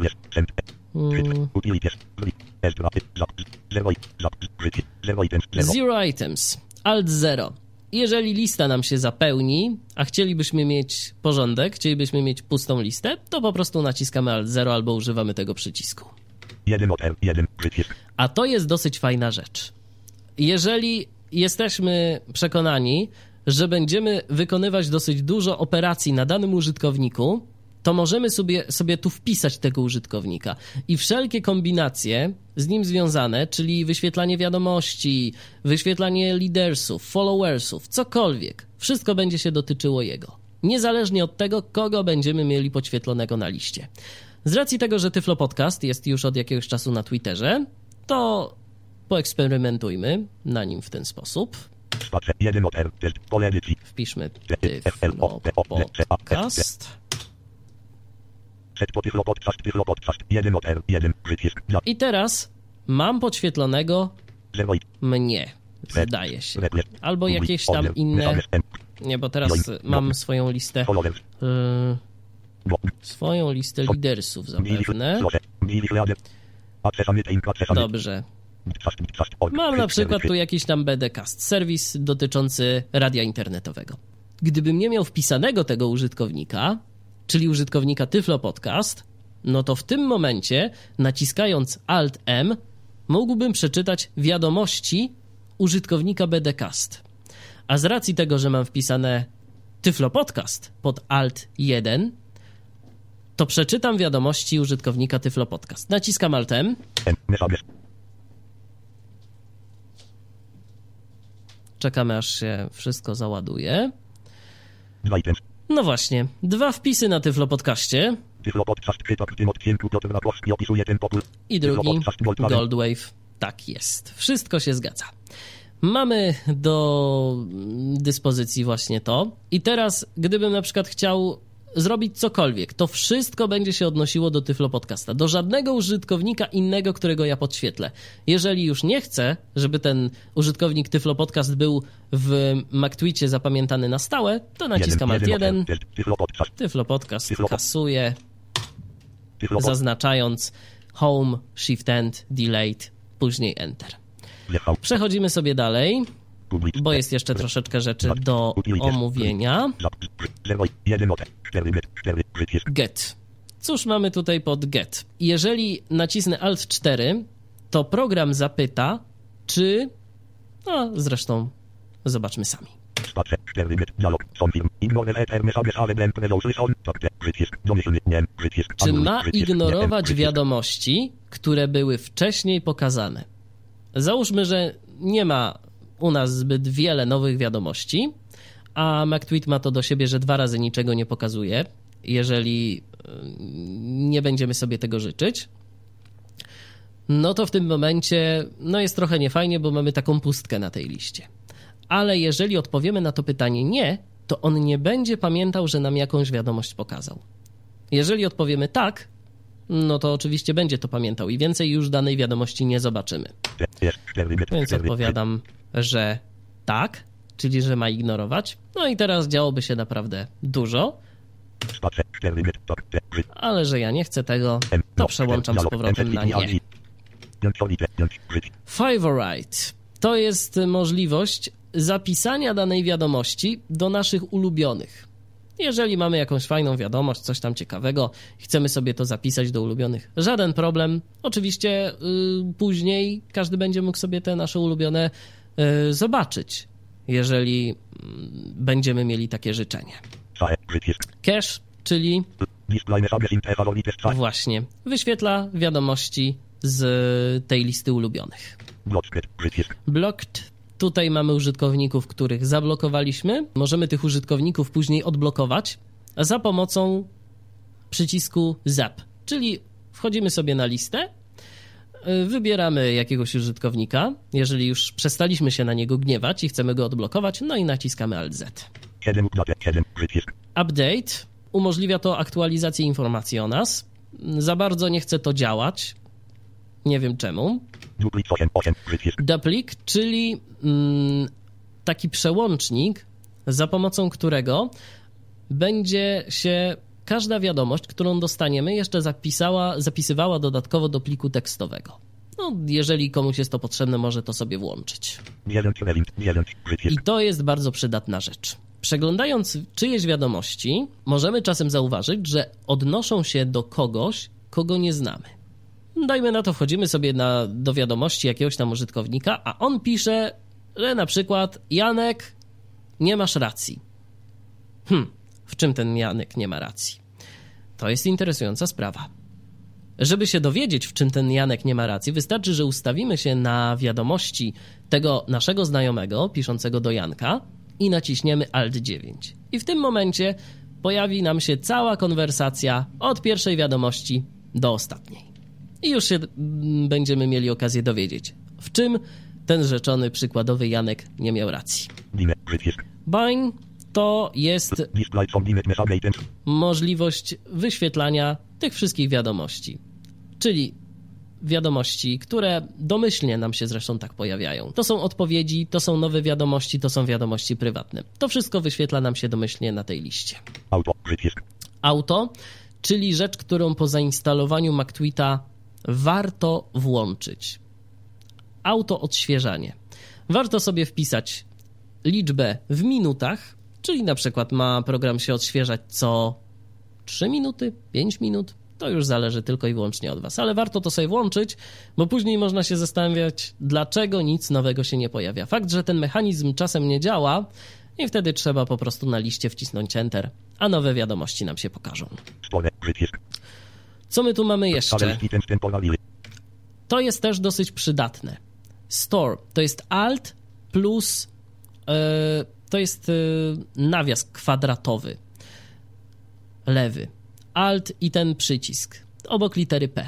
Zero items. Alt 0. Jeżeli lista nam się zapełni, a chcielibyśmy mieć porządek, chcielibyśmy mieć pustą listę, to po prostu naciskamy Alt 0 albo używamy tego przycisku. A to jest dosyć fajna rzecz. Jeżeli jesteśmy przekonani, że będziemy wykonywać dosyć dużo operacji na danym użytkowniku, to możemy sobie tu wpisać tego użytkownika i wszelkie kombinacje z nim związane, czyli wyświetlanie wiadomości, wyświetlanie leadersów, followersów, cokolwiek, wszystko będzie się dotyczyło jego. Niezależnie od tego, kogo będziemy mieli podświetlonego na liście. Z racji tego, że Tyflo Podcast jest już od jakiegoś czasu na Twitterze, to poeksperymentujmy na nim w ten sposób. Wpiszmy Tyflo Podcast. I teraz mam podświetlonego mnie, zdaje się. Albo jakieś tam inne... Nie, bo teraz mam swoją listę... swoją listę lidersów zapewne. Dobrze. Mam na przykład tu jakiś tam BDcast, serwis dotyczący radia internetowego. Gdybym nie miał wpisanego tego użytkownika, czyli użytkownika Tyflo Podcast, no to w tym momencie, naciskając Alt-M, mógłbym przeczytać wiadomości użytkownika BDcast. A z racji tego, że mam wpisane Tyflo Podcast pod Alt-1, to przeczytam wiadomości użytkownika Tyflo Podcast. Naciskam Alt-M. Czekamy, aż się wszystko załaduje. No właśnie, 2 wpisy na Tyflo Podcaście. I drugi Goldwave. Tak jest. Wszystko się zgadza. Mamy do dyspozycji właśnie to. I teraz, gdybym na przykład chciał zrobić cokolwiek, to wszystko będzie się odnosiło do Tyflo Podcasta. Do żadnego użytkownika innego, którego ja podświetlę. Jeżeli już nie chcę, żeby ten użytkownik Tyflo Podcast był w MacTweetie zapamiętany na stałe, to naciskam Alt-1. Tyflo Podcast kasuje, zaznaczając Home, Shift-End, Delete, później Enter. Przechodzimy sobie dalej, bo jest jeszcze troszeczkę rzeczy do omówienia. Get. Cóż mamy tutaj pod get? Jeżeli nacisnę Alt-4, to program zapyta, czy... No, zresztą zobaczmy sami. Czy ma ignorować wiadomości, które były wcześniej pokazane? Załóżmy, że nie ma u nas zbyt wiele nowych wiadomości, a MacTweet ma to do siebie, że 2 razy niczego nie pokazuje, jeżeli nie będziemy sobie tego życzyć, no to w tym momencie jest trochę niefajnie, bo mamy taką pustkę na tej liście. Ale jeżeli odpowiemy na to pytanie nie, to on nie będzie pamiętał, że nam jakąś wiadomość pokazał. Jeżeli odpowiemy tak, no to oczywiście będzie to pamiętał i więcej już danej wiadomości nie zobaczymy. Więc odpowiadam, że tak, czyli że ma ignorować. No i teraz działoby się naprawdę dużo. Ale że ja nie chcę tego, to przełączam z powrotem na nie. Favorite to jest możliwość zapisania danej wiadomości do naszych ulubionych. Jeżeli mamy jakąś fajną wiadomość, coś tam ciekawego, chcemy sobie to zapisać do ulubionych, żaden problem. Oczywiście później każdy będzie mógł sobie te nasze ulubione zobaczyć, jeżeli będziemy mieli takie życzenie. Cache, czyli właśnie wyświetla wiadomości z tej listy ulubionych. Blocked. Tutaj mamy użytkowników, których zablokowaliśmy. Możemy tych użytkowników później odblokować za pomocą przycisku Zap. Czyli wchodzimy sobie na listę, wybieramy jakiegoś użytkownika, jeżeli już przestaliśmy się na niego gniewać i chcemy go odblokować, no i naciskamy Alt-Z. Update umożliwia to aktualizację informacji o nas. Za bardzo nie chce to działać. Nie wiem czemu. Duplik, czyli taki przełącznik, za pomocą którego będzie się każda wiadomość, którą dostaniemy, jeszcze zapisywała dodatkowo do pliku tekstowego. No, jeżeli komuś jest to potrzebne, może to sobie włączyć. I to jest bardzo przydatna rzecz. Przeglądając czyjeś wiadomości, możemy czasem zauważyć, że odnoszą się do kogoś, kogo nie znamy. Dajmy na to, wchodzimy sobie do wiadomości jakiegoś tam użytkownika, a on pisze, że na przykład Janek, nie masz racji. W czym ten Janek nie ma racji? To jest interesująca sprawa. Żeby się dowiedzieć, w czym ten Janek nie ma racji, wystarczy, że ustawimy się na wiadomości tego naszego znajomego piszącego do Janka i naciśniemy Alt 9. I w tym momencie pojawi nam się cała konwersacja od pierwszej wiadomości do ostatniej. I już się będziemy mieli okazję dowiedzieć, w czym ten rzeczony przykładowy Janek nie miał racji. Bind to jest możliwość wyświetlania tych wszystkich wiadomości, czyli wiadomości, które domyślnie nam się zresztą tak pojawiają. To są odpowiedzi, to są nowe wiadomości, to są wiadomości prywatne. To wszystko wyświetla nam się domyślnie na tej liście. Auto, czyli rzecz, którą po zainstalowaniu MacTweeta warto włączyć. Auto odświeżanie. Warto sobie wpisać liczbę w minutach, czyli na przykład ma program się odświeżać co 3 minuty, 5 minut, to już zależy tylko i wyłącznie od was, ale warto to sobie włączyć, bo później można się zastanawiać, dlaczego nic nowego się nie pojawia. Fakt, że ten mechanizm czasem nie działa i wtedy trzeba po prostu na liście wcisnąć Enter, a nowe wiadomości nam się pokażą. Co my tu mamy jeszcze? To jest też dosyć przydatne. Store to jest Alt plus to jest nawias kwadratowy, lewy. Alt i ten przycisk, obok litery P.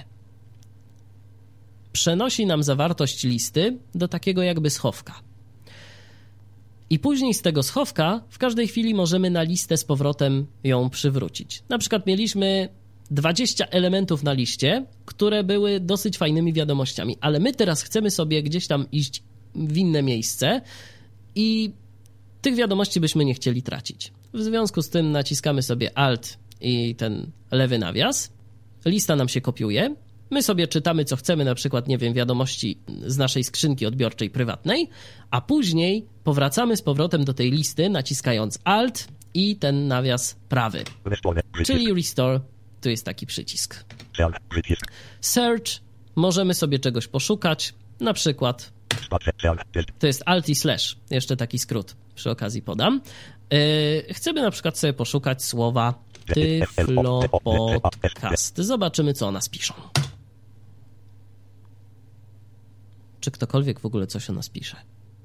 Przenosi nam zawartość listy do takiego jakby schowka. I później z tego schowka w każdej chwili możemy na listę z powrotem ją przywrócić. Na przykład mieliśmy 20 elementów na liście, które były dosyć fajnymi wiadomościami, ale my teraz chcemy sobie gdzieś tam iść w inne miejsce i tych wiadomości byśmy nie chcieli tracić. W związku z tym naciskamy sobie Alt i ten lewy nawias. Lista nam się kopiuje. My sobie czytamy, co chcemy, na przykład, nie wiem, wiadomości z naszej skrzynki odbiorczej prywatnej, a później powracamy z powrotem do tej listy, naciskając Alt i ten nawias prawy. Czyli Restore, tu jest taki przycisk. Search, możemy sobie czegoś poszukać, na przykład to jest Alt i Slash, jeszcze taki skrót przy okazji podam. Chcemy na przykład sobie poszukać słowa Tyflo Podcast. Zobaczymy, co o nas piszą. Czy ktokolwiek w ogóle coś o nas pisze?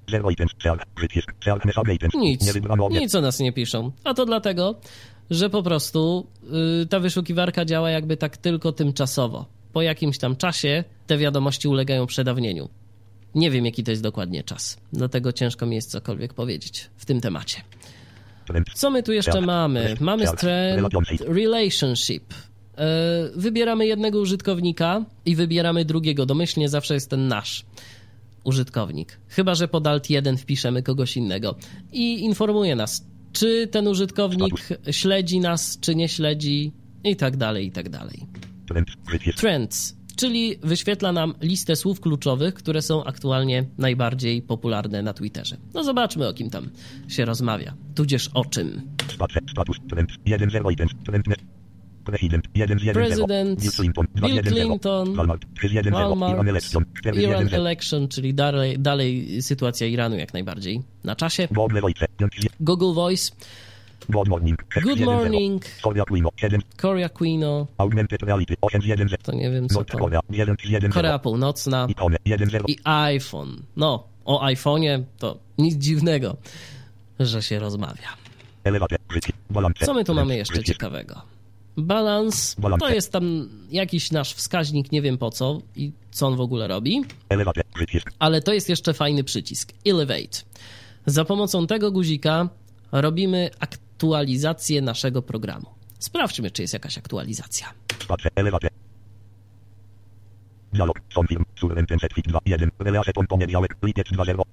Nic o nas nie piszą. A to dlatego, że po prostu ta wyszukiwarka działa jakby tak tylko tymczasowo. Po jakimś tam czasie te wiadomości ulegają przedawnieniu. Nie wiem, jaki to jest dokładnie czas. Dlatego ciężko mi jest cokolwiek powiedzieć w tym temacie. Co my tu jeszcze mamy? Mamy Strand Relationship. Wybieramy jednego użytkownika i wybieramy drugiego. Domyślnie zawsze jest ten nasz użytkownik. Chyba że pod Alt 1 wpiszemy kogoś innego. I informuje nas, czy ten użytkownik śledzi nas, czy nie śledzi i tak dalej, i tak dalej. Trends, czyli wyświetla nam listę słów kluczowych, które są aktualnie najbardziej popularne na Twitterze. No zobaczmy, o kim tam się rozmawia, tudzież o czym. Prezydent, Bill Clinton, Walmart, Iran Election, czyli dalej sytuacja Iranu jak najbardziej na czasie. Google Voice, Good Morning, Korea Aquino, to nie wiem co to, Korea Północna i iPhone. No, o iPhone'ie to nic dziwnego, że się rozmawia. Co my tu mamy jeszcze ciekawego? Balance, to jest tam jakiś nasz wskaźnik, nie wiem po co i co on w ogóle robi, ale to jest jeszcze fajny przycisk, Elevate. Za pomocą tego guzika robimy aktualizację naszego programu. Sprawdźmy, czy jest jakaś aktualizacja. Dialog, confirm, surrender fit 2.1, release ton poniedziałek, lipiec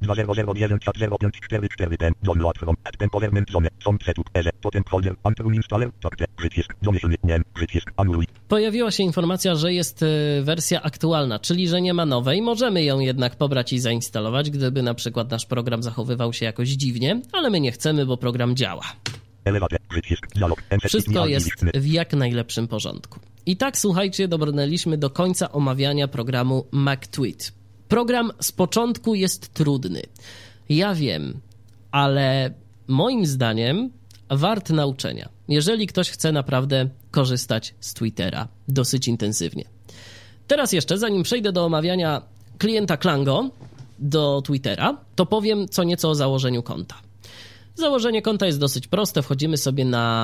2.0, ten, download from, temporary zone, są setup, potem folder, Antrum installer, takte, przycisk, domyślnie, przycisk, anuluj. Pojawiła się informacja, że jest wersja aktualna, czyli że nie ma nowej, możemy ją jednak pobrać i zainstalować, gdyby na przykład nasz program zachowywał się jakoś dziwnie, ale my nie chcemy, bo program działa. Wszystko jest w jak najlepszym porządku. I tak, słuchajcie, dobrnęliśmy do końca omawiania programu MacTweet. Program z początku jest trudny. Ja wiem, ale moim zdaniem wart nauczenia, jeżeli ktoś chce naprawdę korzystać z Twittera dosyć intensywnie. Teraz jeszcze, zanim przejdę do omawiania klienta Klango do Twittera, to powiem co nieco o założeniu konta. Założenie konta jest dosyć proste. Wchodzimy sobie na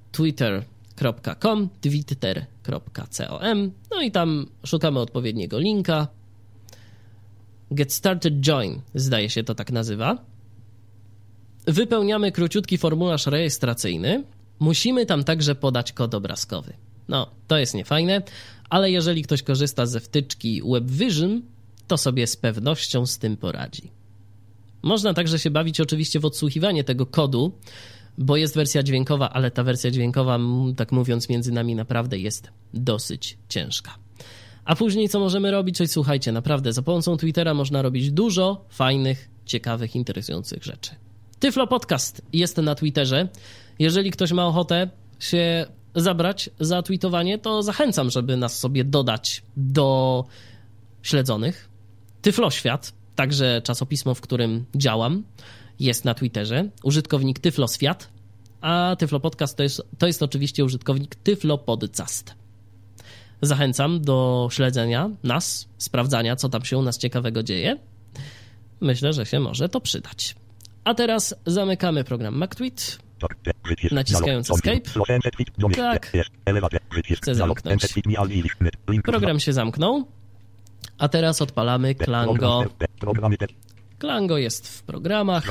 twitter.com, twitter.com, no i tam szukamy odpowiedniego linka. Get Started Join, zdaje się to tak nazywa. Wypełniamy króciutki formularz rejestracyjny. Musimy tam także podać kod obrazkowy. No, to jest niefajne, ale jeżeli ktoś korzysta ze wtyczki WebVision, to sobie z pewnością z tym poradzi. Można także się bawić oczywiście w odsłuchiwanie tego kodu, bo jest wersja dźwiękowa, ale ta wersja dźwiękowa, tak mówiąc między nami, naprawdę jest dosyć ciężka. A później co możemy robić? Oj, słuchajcie, naprawdę za pomocą Twittera można robić dużo fajnych, ciekawych, interesujących rzeczy. Tyflo Podcast jest na Twitterze. Jeżeli ktoś ma ochotę się zabrać za tweetowanie, to zachęcam, żeby nas sobie dodać do śledzonych. Tyfloświat, także czasopismo, w którym działam, jest na Twitterze. Użytkownik Tyfloswiat, a Tyflo Podcast to jest oczywiście użytkownik Tyflopodcast. Zachęcam do śledzenia nas, sprawdzania, co tam się u nas ciekawego dzieje. Myślę, że się może to przydać. A teraz zamykamy program MacTweet, naciskając Escape. Tak, chcę zamknąć. Program się zamknął, a teraz odpalamy Klango. Klango jest w programach.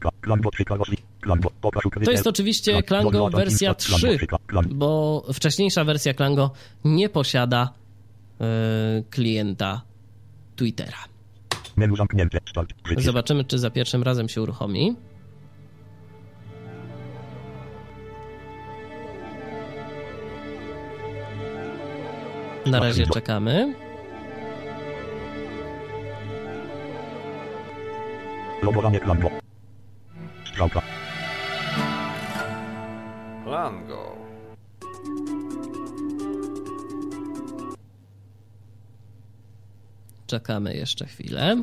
To jest oczywiście Klango wersja 3, bo wcześniejsza wersja Klango nie posiada klienta Twittera. Zobaczymy, czy za pierwszym razem się uruchomi. Na razie czekamy. Logowanie Klango. Strzałka. Klango. Czekamy jeszcze chwilę.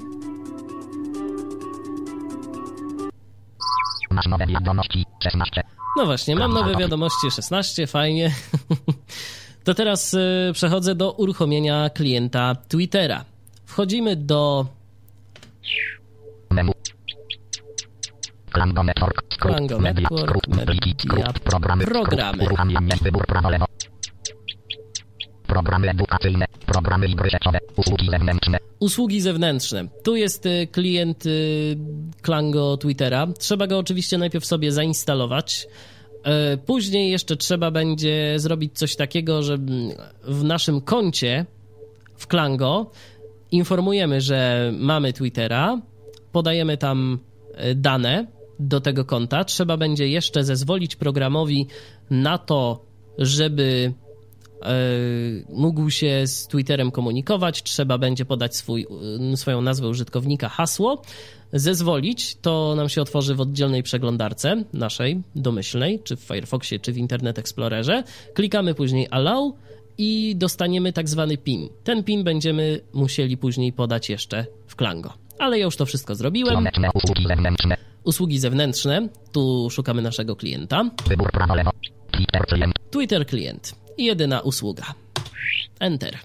Masz nowe wiadomości 16. No właśnie, mam nowe wiadomości 16, fajnie. To teraz przechodzę do uruchomienia klienta Twittera. Wchodzimy do Menu. Klango Network. Klango Network, media, programy. Uruchamianie, wybór prawo lewo. Programy edukacyjne, programy i gry sieciowe, usługi zewnętrzne. Usługi zewnętrzne. Tu jest klient Klango Twittera. Trzeba go oczywiście najpierw sobie zainstalować. Później jeszcze trzeba będzie zrobić coś takiego, że w naszym koncie w Klango informujemy, że mamy Twittera, podajemy tam dane do tego konta. Trzeba będzie jeszcze zezwolić programowi na to, żeby mógł się z Twitterem komunikować. Trzeba będzie podać swoją nazwę użytkownika, hasło, zezwolić. To nam się otworzy w oddzielnej przeglądarce naszej domyślnej, czy w Firefoxie, czy w Internet Explorerze. Klikamy później Allow i dostaniemy tak zwany PIN. Ten PIN będziemy musieli później podać jeszcze w Klango. Ale ja już to wszystko zrobiłem. Usługi zewnętrzne. Usługi zewnętrzne. Tu szukamy naszego klienta. Wybór prawo lewo. Twitter klient. Twitter klient. I jedyna usługa. Enter.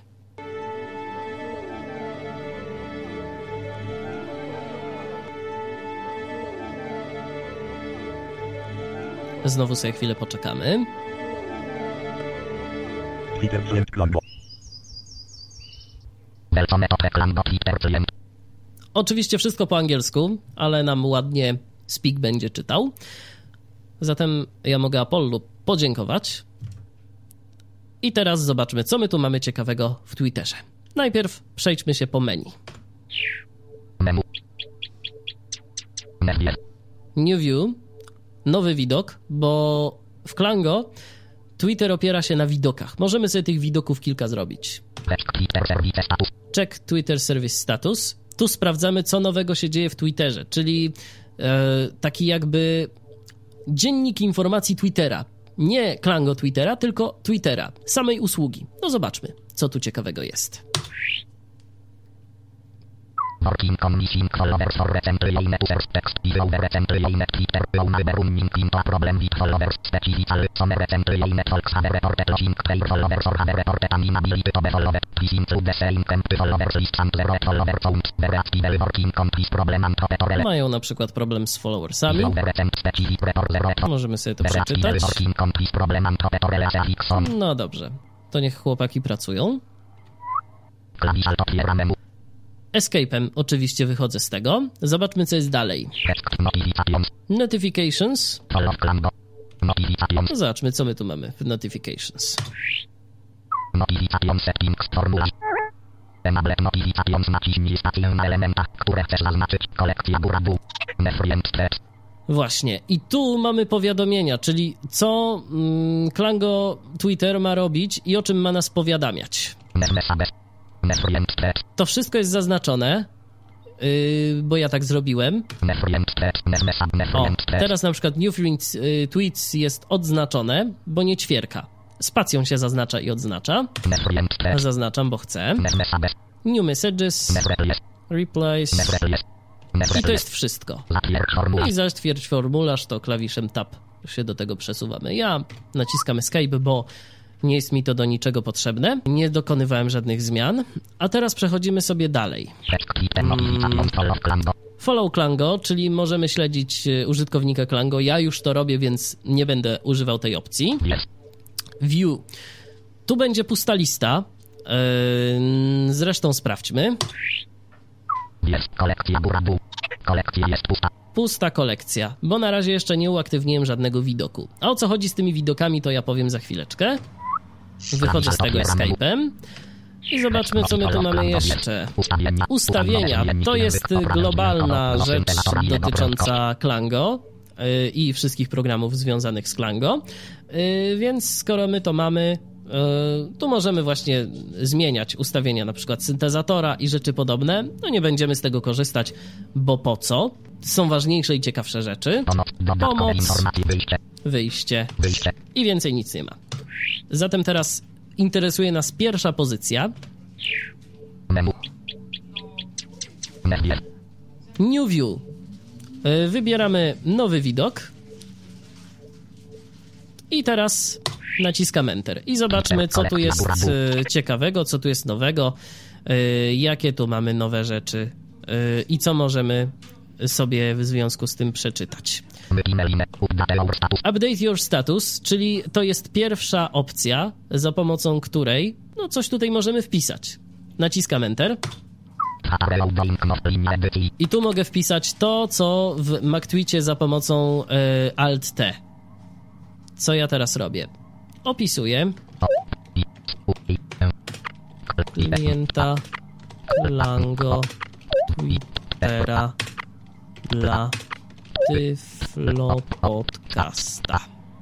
Znowu sobie chwilę poczekamy. Twitter klient Klango. Twitter klient. Oczywiście wszystko po angielsku, ale nam ładnie Speak będzie czytał. Zatem ja mogę Apollo podziękować. I teraz zobaczmy, co my tu mamy ciekawego w Twitterze. Najpierw przejdźmy się po menu. Menu. New View. Nowy widok, bo w Klango Twitter opiera się na widokach. Możemy sobie tych widoków kilka zrobić. Check Twitter Service Status. Tu sprawdzamy, co nowego się dzieje w Twitterze, czyli taki jakby dziennik informacji Twittera. Nie Klango Twittera, tylko Twittera, samej usługi. No zobaczmy, co tu ciekawego jest. Working on missing followers for recently owned users text is over recently owned Twitter owner running into a problem with followers specifically some recently owned folks have reported losing their followers or have reported an inability to be followed. Please include the same empty followers list and zero follower count. Very actively working on this problem and hope Mają na przykład problem z followersami. Możemy sobie to przeczytać. No dobrze, to niech chłopaki pracują. Escape'em oczywiście wychodzę z tego. Zobaczmy, co jest dalej. Notifications. Zobaczmy, co my tu mamy w Notifications. Notification settings formularz. Enable notifications naciśnij stację na elementach, które chcesz zaznaczyć. Kolekcja burabu. Nefriend threads. Właśnie. I tu mamy powiadomienia, czyli co Klango Twitter ma robić i o czym ma nas powiadamiać. To wszystko jest zaznaczone, bo ja tak zrobiłem. O, teraz na przykład New Tweets jest odznaczone, bo nie ćwierka. Spacją się zaznacza i odznacza. Zaznaczam, bo chcę. New Messages, Replies. I to jest wszystko. I zatwierdź formularz, to klawiszem Tab się do tego przesuwamy. Ja naciskam Escape, bo nie jest mi to do niczego potrzebne. Nie dokonywałem żadnych zmian. A teraz przechodzimy sobie dalej. Follow Klango, czyli możemy śledzić użytkownika Klango. Ja już to robię, więc nie będę używał tej opcji. View. Tu będzie pusta lista. Zresztą sprawdźmy. Jest kolekcja burabu. Kolekcja jest pusta. Pusta kolekcja, bo na razie jeszcze nie uaktywniłem żadnego widoku. A o co chodzi z tymi widokami, to ja powiem za chwileczkę. Wychodzę z tego Escape'em i zobaczmy, co my tu mamy jeszcze. Ustawienia. To jest globalna rzecz dotycząca Klango i wszystkich programów związanych z Klango. Więc skoro my to mamy, tu możemy właśnie zmieniać ustawienia na przykład syntezatora i rzeczy podobne. No nie będziemy z tego korzystać, bo po co? Są ważniejsze i ciekawsze rzeczy. Pomoc, wyjście i więcej nic nie ma. Zatem teraz interesuje nas pierwsza pozycja. New View. Wybieramy nowy widok. I teraz naciskam Enter. I zobaczmy, co tu jest ciekawego, co tu jest nowego, jakie tu mamy nowe rzeczy i co możemy sobie w związku z tym przeczytać. Update your status, czyli to jest pierwsza opcja, za pomocą której coś tutaj możemy wpisać. Naciskam Enter. I tu mogę wpisać to, co w MacTweetie za pomocą Alt-T. Co ja teraz robię? Opisuję klienta Klango Twittera dla Tyflo Podcasta.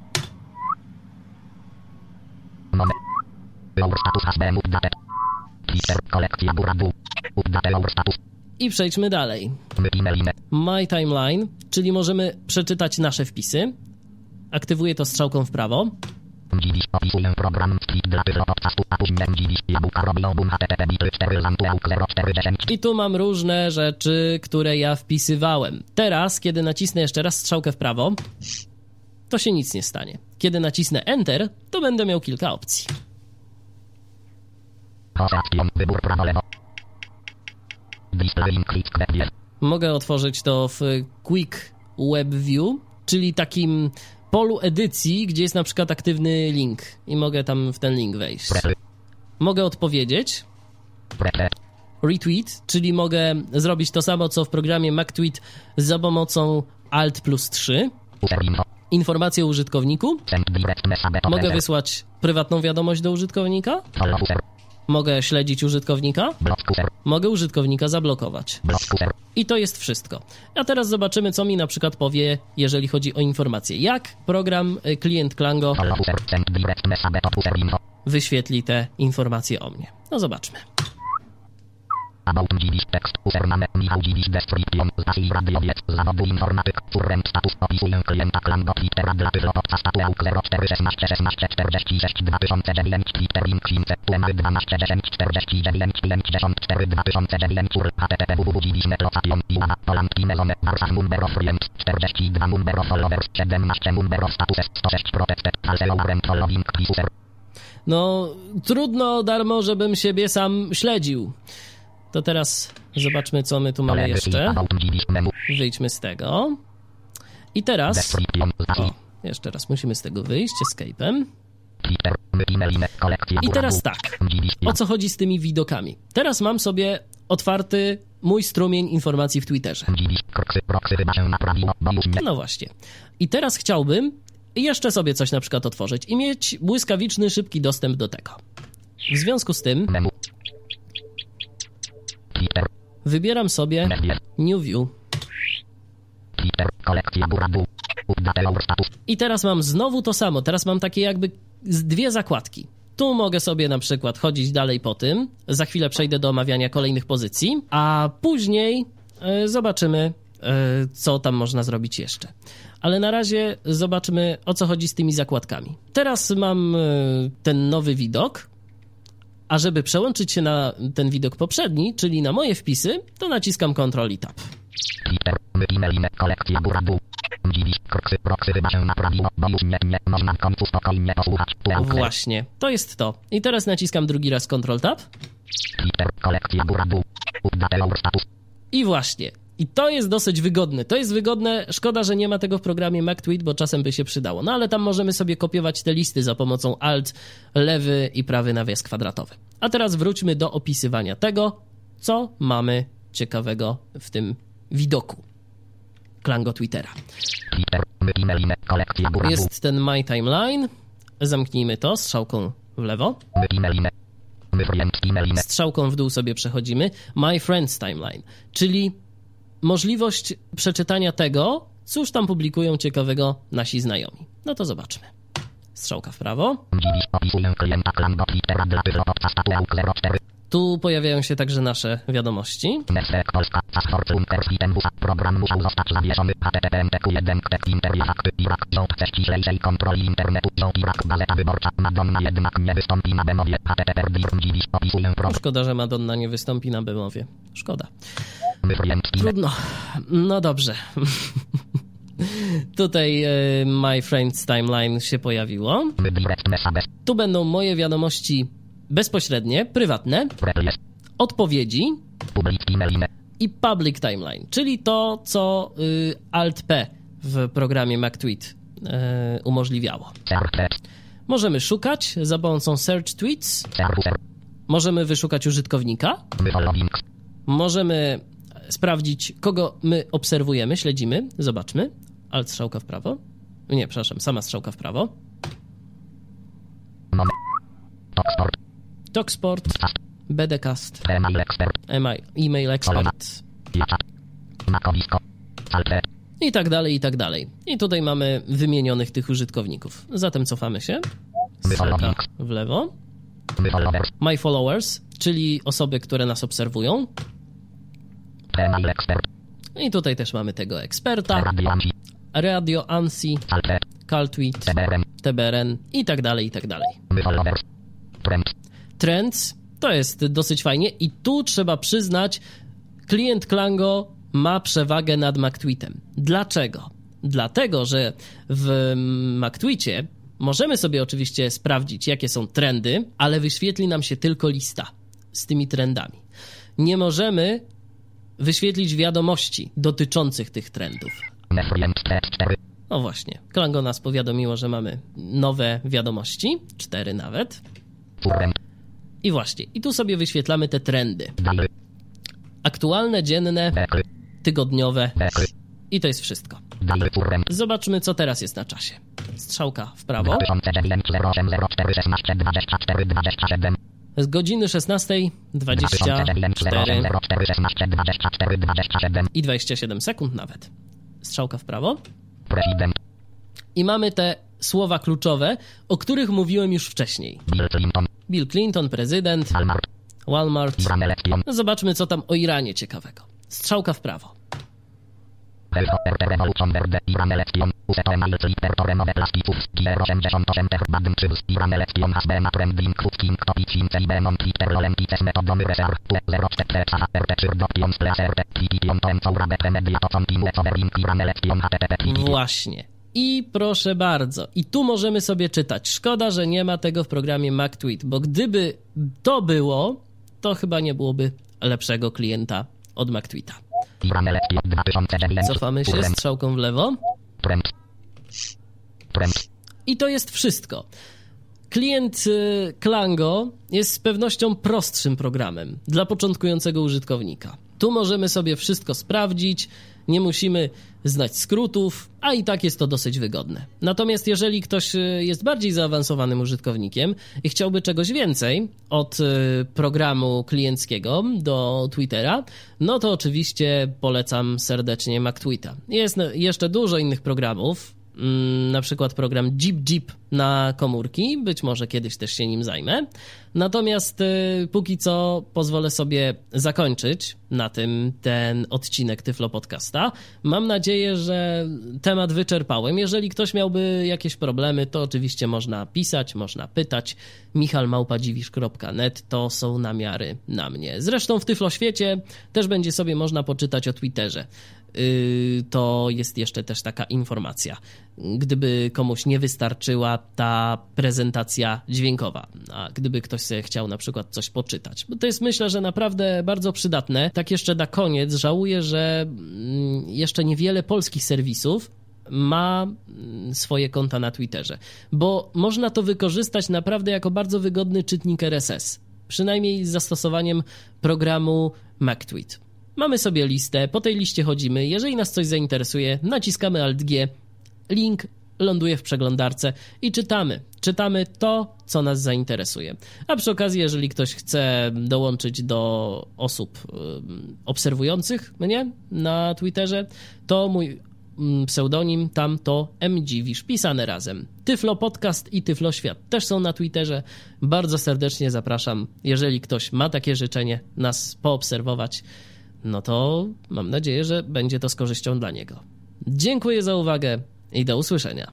I przejdźmy dalej. My Timeline, czyli możemy przeczytać nasze wpisy. Aktywuję to strzałką w prawo. I tu mam różne rzeczy, które ja wpisywałem. Teraz, kiedy nacisnę jeszcze raz strzałkę w prawo, to się nic nie stanie. Kiedy nacisnę Enter, to będę miał kilka opcji. Mogę otworzyć to w Quick Web View, czyli takim polu edycji, gdzie jest na przykład aktywny link i mogę tam w ten link wejść. Mogę odpowiedzieć. Retweet, czyli mogę zrobić to samo, co w programie MacTweet za pomocą Alt+3. Informacje o użytkowniku. Mogę wysłać prywatną wiadomość do użytkownika. Mogę śledzić użytkownika. Mogę użytkownika zablokować. I to jest wszystko. A teraz zobaczymy, co mi na przykład powie, jeżeli chodzi o informacje. Jak program klient Klango wyświetli te informacje o mnie. No zobaczmy. About Dziwisz tekst. Username Michał Dziwisz description. Zasi radiowiec. Zawodu informatyk. Current status. Opisuję klienta Klango Twittera dla Tyflopodca statuę 0416 16 46 2009 Twitter link lince. Tuemary 12 10 49 54 2009 http www.dziwisz.net. Juana Poland Kimezone. Warsach number of friends. 42 number of followers. 17 number of statuses. 106 protected. False warrant following user. No, trudno darmo, żebym siebie sam śledził. To teraz zobaczmy, co my tu mamy jeszcze. Wyjdźmy z tego. I teraz... O, jeszcze raz musimy z tego wyjść escape'em. I teraz tak. O co chodzi z tymi widokami? Teraz mam sobie otwarty mój strumień informacji w Twitterze. No właśnie. I teraz chciałbym jeszcze sobie coś na przykład otworzyć i mieć błyskawiczny, szybki dostęp do tego. W związku z tym wybieram sobie New View. I teraz mam znowu to samo. Teraz mam takie jakby dwie zakładki. Tu mogę sobie na przykład chodzić dalej po tym. Za chwilę przejdę do omawiania kolejnych pozycji, a później zobaczymy, co tam można zrobić jeszcze. Ale na razie zobaczmy, o co chodzi z tymi zakładkami. Teraz mam ten nowy widok, a żeby przełączyć się na ten widok poprzedni, czyli na moje wpisy, to naciskam Ctrl i Tab. Właśnie, to jest to. I teraz naciskam drugi raz Ctrl Tab. I właśnie. I to jest dosyć wygodne. To jest wygodne. Szkoda, że nie ma tego w programie MacTweet, bo czasem by się przydało. No ale tam możemy sobie kopiować te listy za pomocą Alt, lewy i prawy nawias kwadratowy. A teraz wróćmy do opisywania tego, co mamy ciekawego w tym widoku Klango Twittera. Jest ten My Timeline. Zamknijmy to strzałką w lewo. Strzałką w dół sobie przechodzimy. My Friends Timeline, czyli możliwość przeczytania tego, cóż tam publikują ciekawego nasi znajomi. No to zobaczmy. Strzałka w prawo. Tu pojawiają się także nasze wiadomości. Program musiał zostać zawieszony. Irak. Rząd chce ściślejszej kontroli internetu. Rząd Irak. Gazeta Wyborcza. Madonna jednak nie wystąpi na Bemowie. Szkoda, że Madonna nie wystąpi na Bemowie. Szkoda. Trudno. No dobrze. Tutaj My Friends Timeline się pojawiło. Tu będą moje wiadomości bezpośrednie, prywatne, odpowiedzi i Public Timeline, czyli to, co Alt-P w programie MacTweet umożliwiało. Możemy szukać za pomocą Search Tweets, możemy wyszukać użytkownika, możemy sprawdzić, kogo my obserwujemy, śledzimy, zobaczmy. Alt strzałka w prawo. Nie, przepraszam, sama strzałka w prawo. Talksport, BDcast, Email Expert i tak dalej, i tak dalej. I tutaj mamy wymienionych tych użytkowników. Zatem cofamy się. Strzałka w lewo. My Followers, czyli osoby, które nas obserwują. I tutaj też mamy tego eksperta. Radio ANSI, CalTweet, TBRN i tak dalej, i tak dalej. Trends, to jest dosyć fajnie i tu trzeba przyznać, klient Klango ma przewagę nad MacTweetem. Dlaczego? Dlatego, że w MacTweetie możemy sobie oczywiście sprawdzić, jakie są trendy, ale wyświetli nam się tylko lista z tymi trendami. Nie możemy wyświetlić wiadomości dotyczących tych trendów. No właśnie, Klango nas powiadomiło, że mamy nowe wiadomości, 4 nawet. I właśnie, i tu sobie wyświetlamy te trendy. Aktualne, dzienne, tygodniowe i to jest wszystko. Zobaczmy, co teraz jest na czasie. Strzałka w prawo. Z godziny 16:24 i 27 sekund nawet. Strzałka w prawo. I mamy te słowa kluczowe, o których mówiłem już wcześniej. Bill Clinton, prezydent. Walmart. Zobaczmy, co tam o Iranie ciekawego. Strzałka w prawo. Revolution Verde, Iran election, useto email Twitter to remove plastików, Gier 88 Badm Chybus, Iran election has been a trending krótkim topic CIB non Twitter lolentices metodomy research, 04 RT Chyrdopions Pleaserte, Twition to encourabe media to continue covering Iran election HTTP. Właśnie. I proszę bardzo, i tu możemy sobie czytać. Szkoda, że nie ma tego w programie MacTweet, bo gdyby to było, to chyba nie byłoby lepszego klienta od MacTweeta. Cofamy się strzałką w lewo. I to jest wszystko. Klient Klango jest z pewnością prostszym programem dla początkującego użytkownika. Tu możemy sobie wszystko sprawdzić, nie musimy znać skrótów, a i tak jest to dosyć wygodne. Natomiast jeżeli ktoś jest bardziej zaawansowanym użytkownikiem i chciałby czegoś więcej od programu klienckiego do Twittera, no to oczywiście polecam serdecznie MacTweeta. Jest jeszcze dużo innych programów, na przykład program JibJib na komórki, być może kiedyś też się nim zajmę. Natomiast póki co pozwolę sobie zakończyć na tym ten odcinek Tyflo Podcasta. Mam nadzieję, że temat wyczerpałem. Jeżeli ktoś miałby jakieś problemy, to oczywiście można pisać, można pytać. michalmałpa.dziwisz.net to są namiary na mnie. Zresztą w Tyfloświecie też będzie sobie można poczytać o Twitterze. To jest jeszcze też taka informacja, gdyby komuś nie wystarczyła ta prezentacja dźwiękowa, a gdyby ktoś sobie chciał na przykład coś poczytać, bo to jest, myślę, że naprawdę bardzo przydatne. Tak jeszcze na koniec żałuję, że jeszcze niewiele polskich serwisów ma swoje konta na Twitterze, bo można to wykorzystać naprawdę jako bardzo wygodny czytnik RSS, przynajmniej z zastosowaniem programu MacTweet. Mamy sobie listę, po tej liście chodzimy, jeżeli nas coś zainteresuje, naciskamy Alt-G, link ląduje w przeglądarce i czytamy to, co nas zainteresuje. A przy okazji, jeżeli ktoś chce dołączyć do osób obserwujących mnie na Twitterze, to mój pseudonim tam to mdziwisz, pisane razem. Tyflo Podcast i Tyflo Świat też są na Twitterze. Bardzo serdecznie zapraszam, jeżeli ktoś ma takie życzenie nas poobserwować, no to mam nadzieję, że będzie to z korzyścią dla niego. Dziękuję za uwagę i do usłyszenia.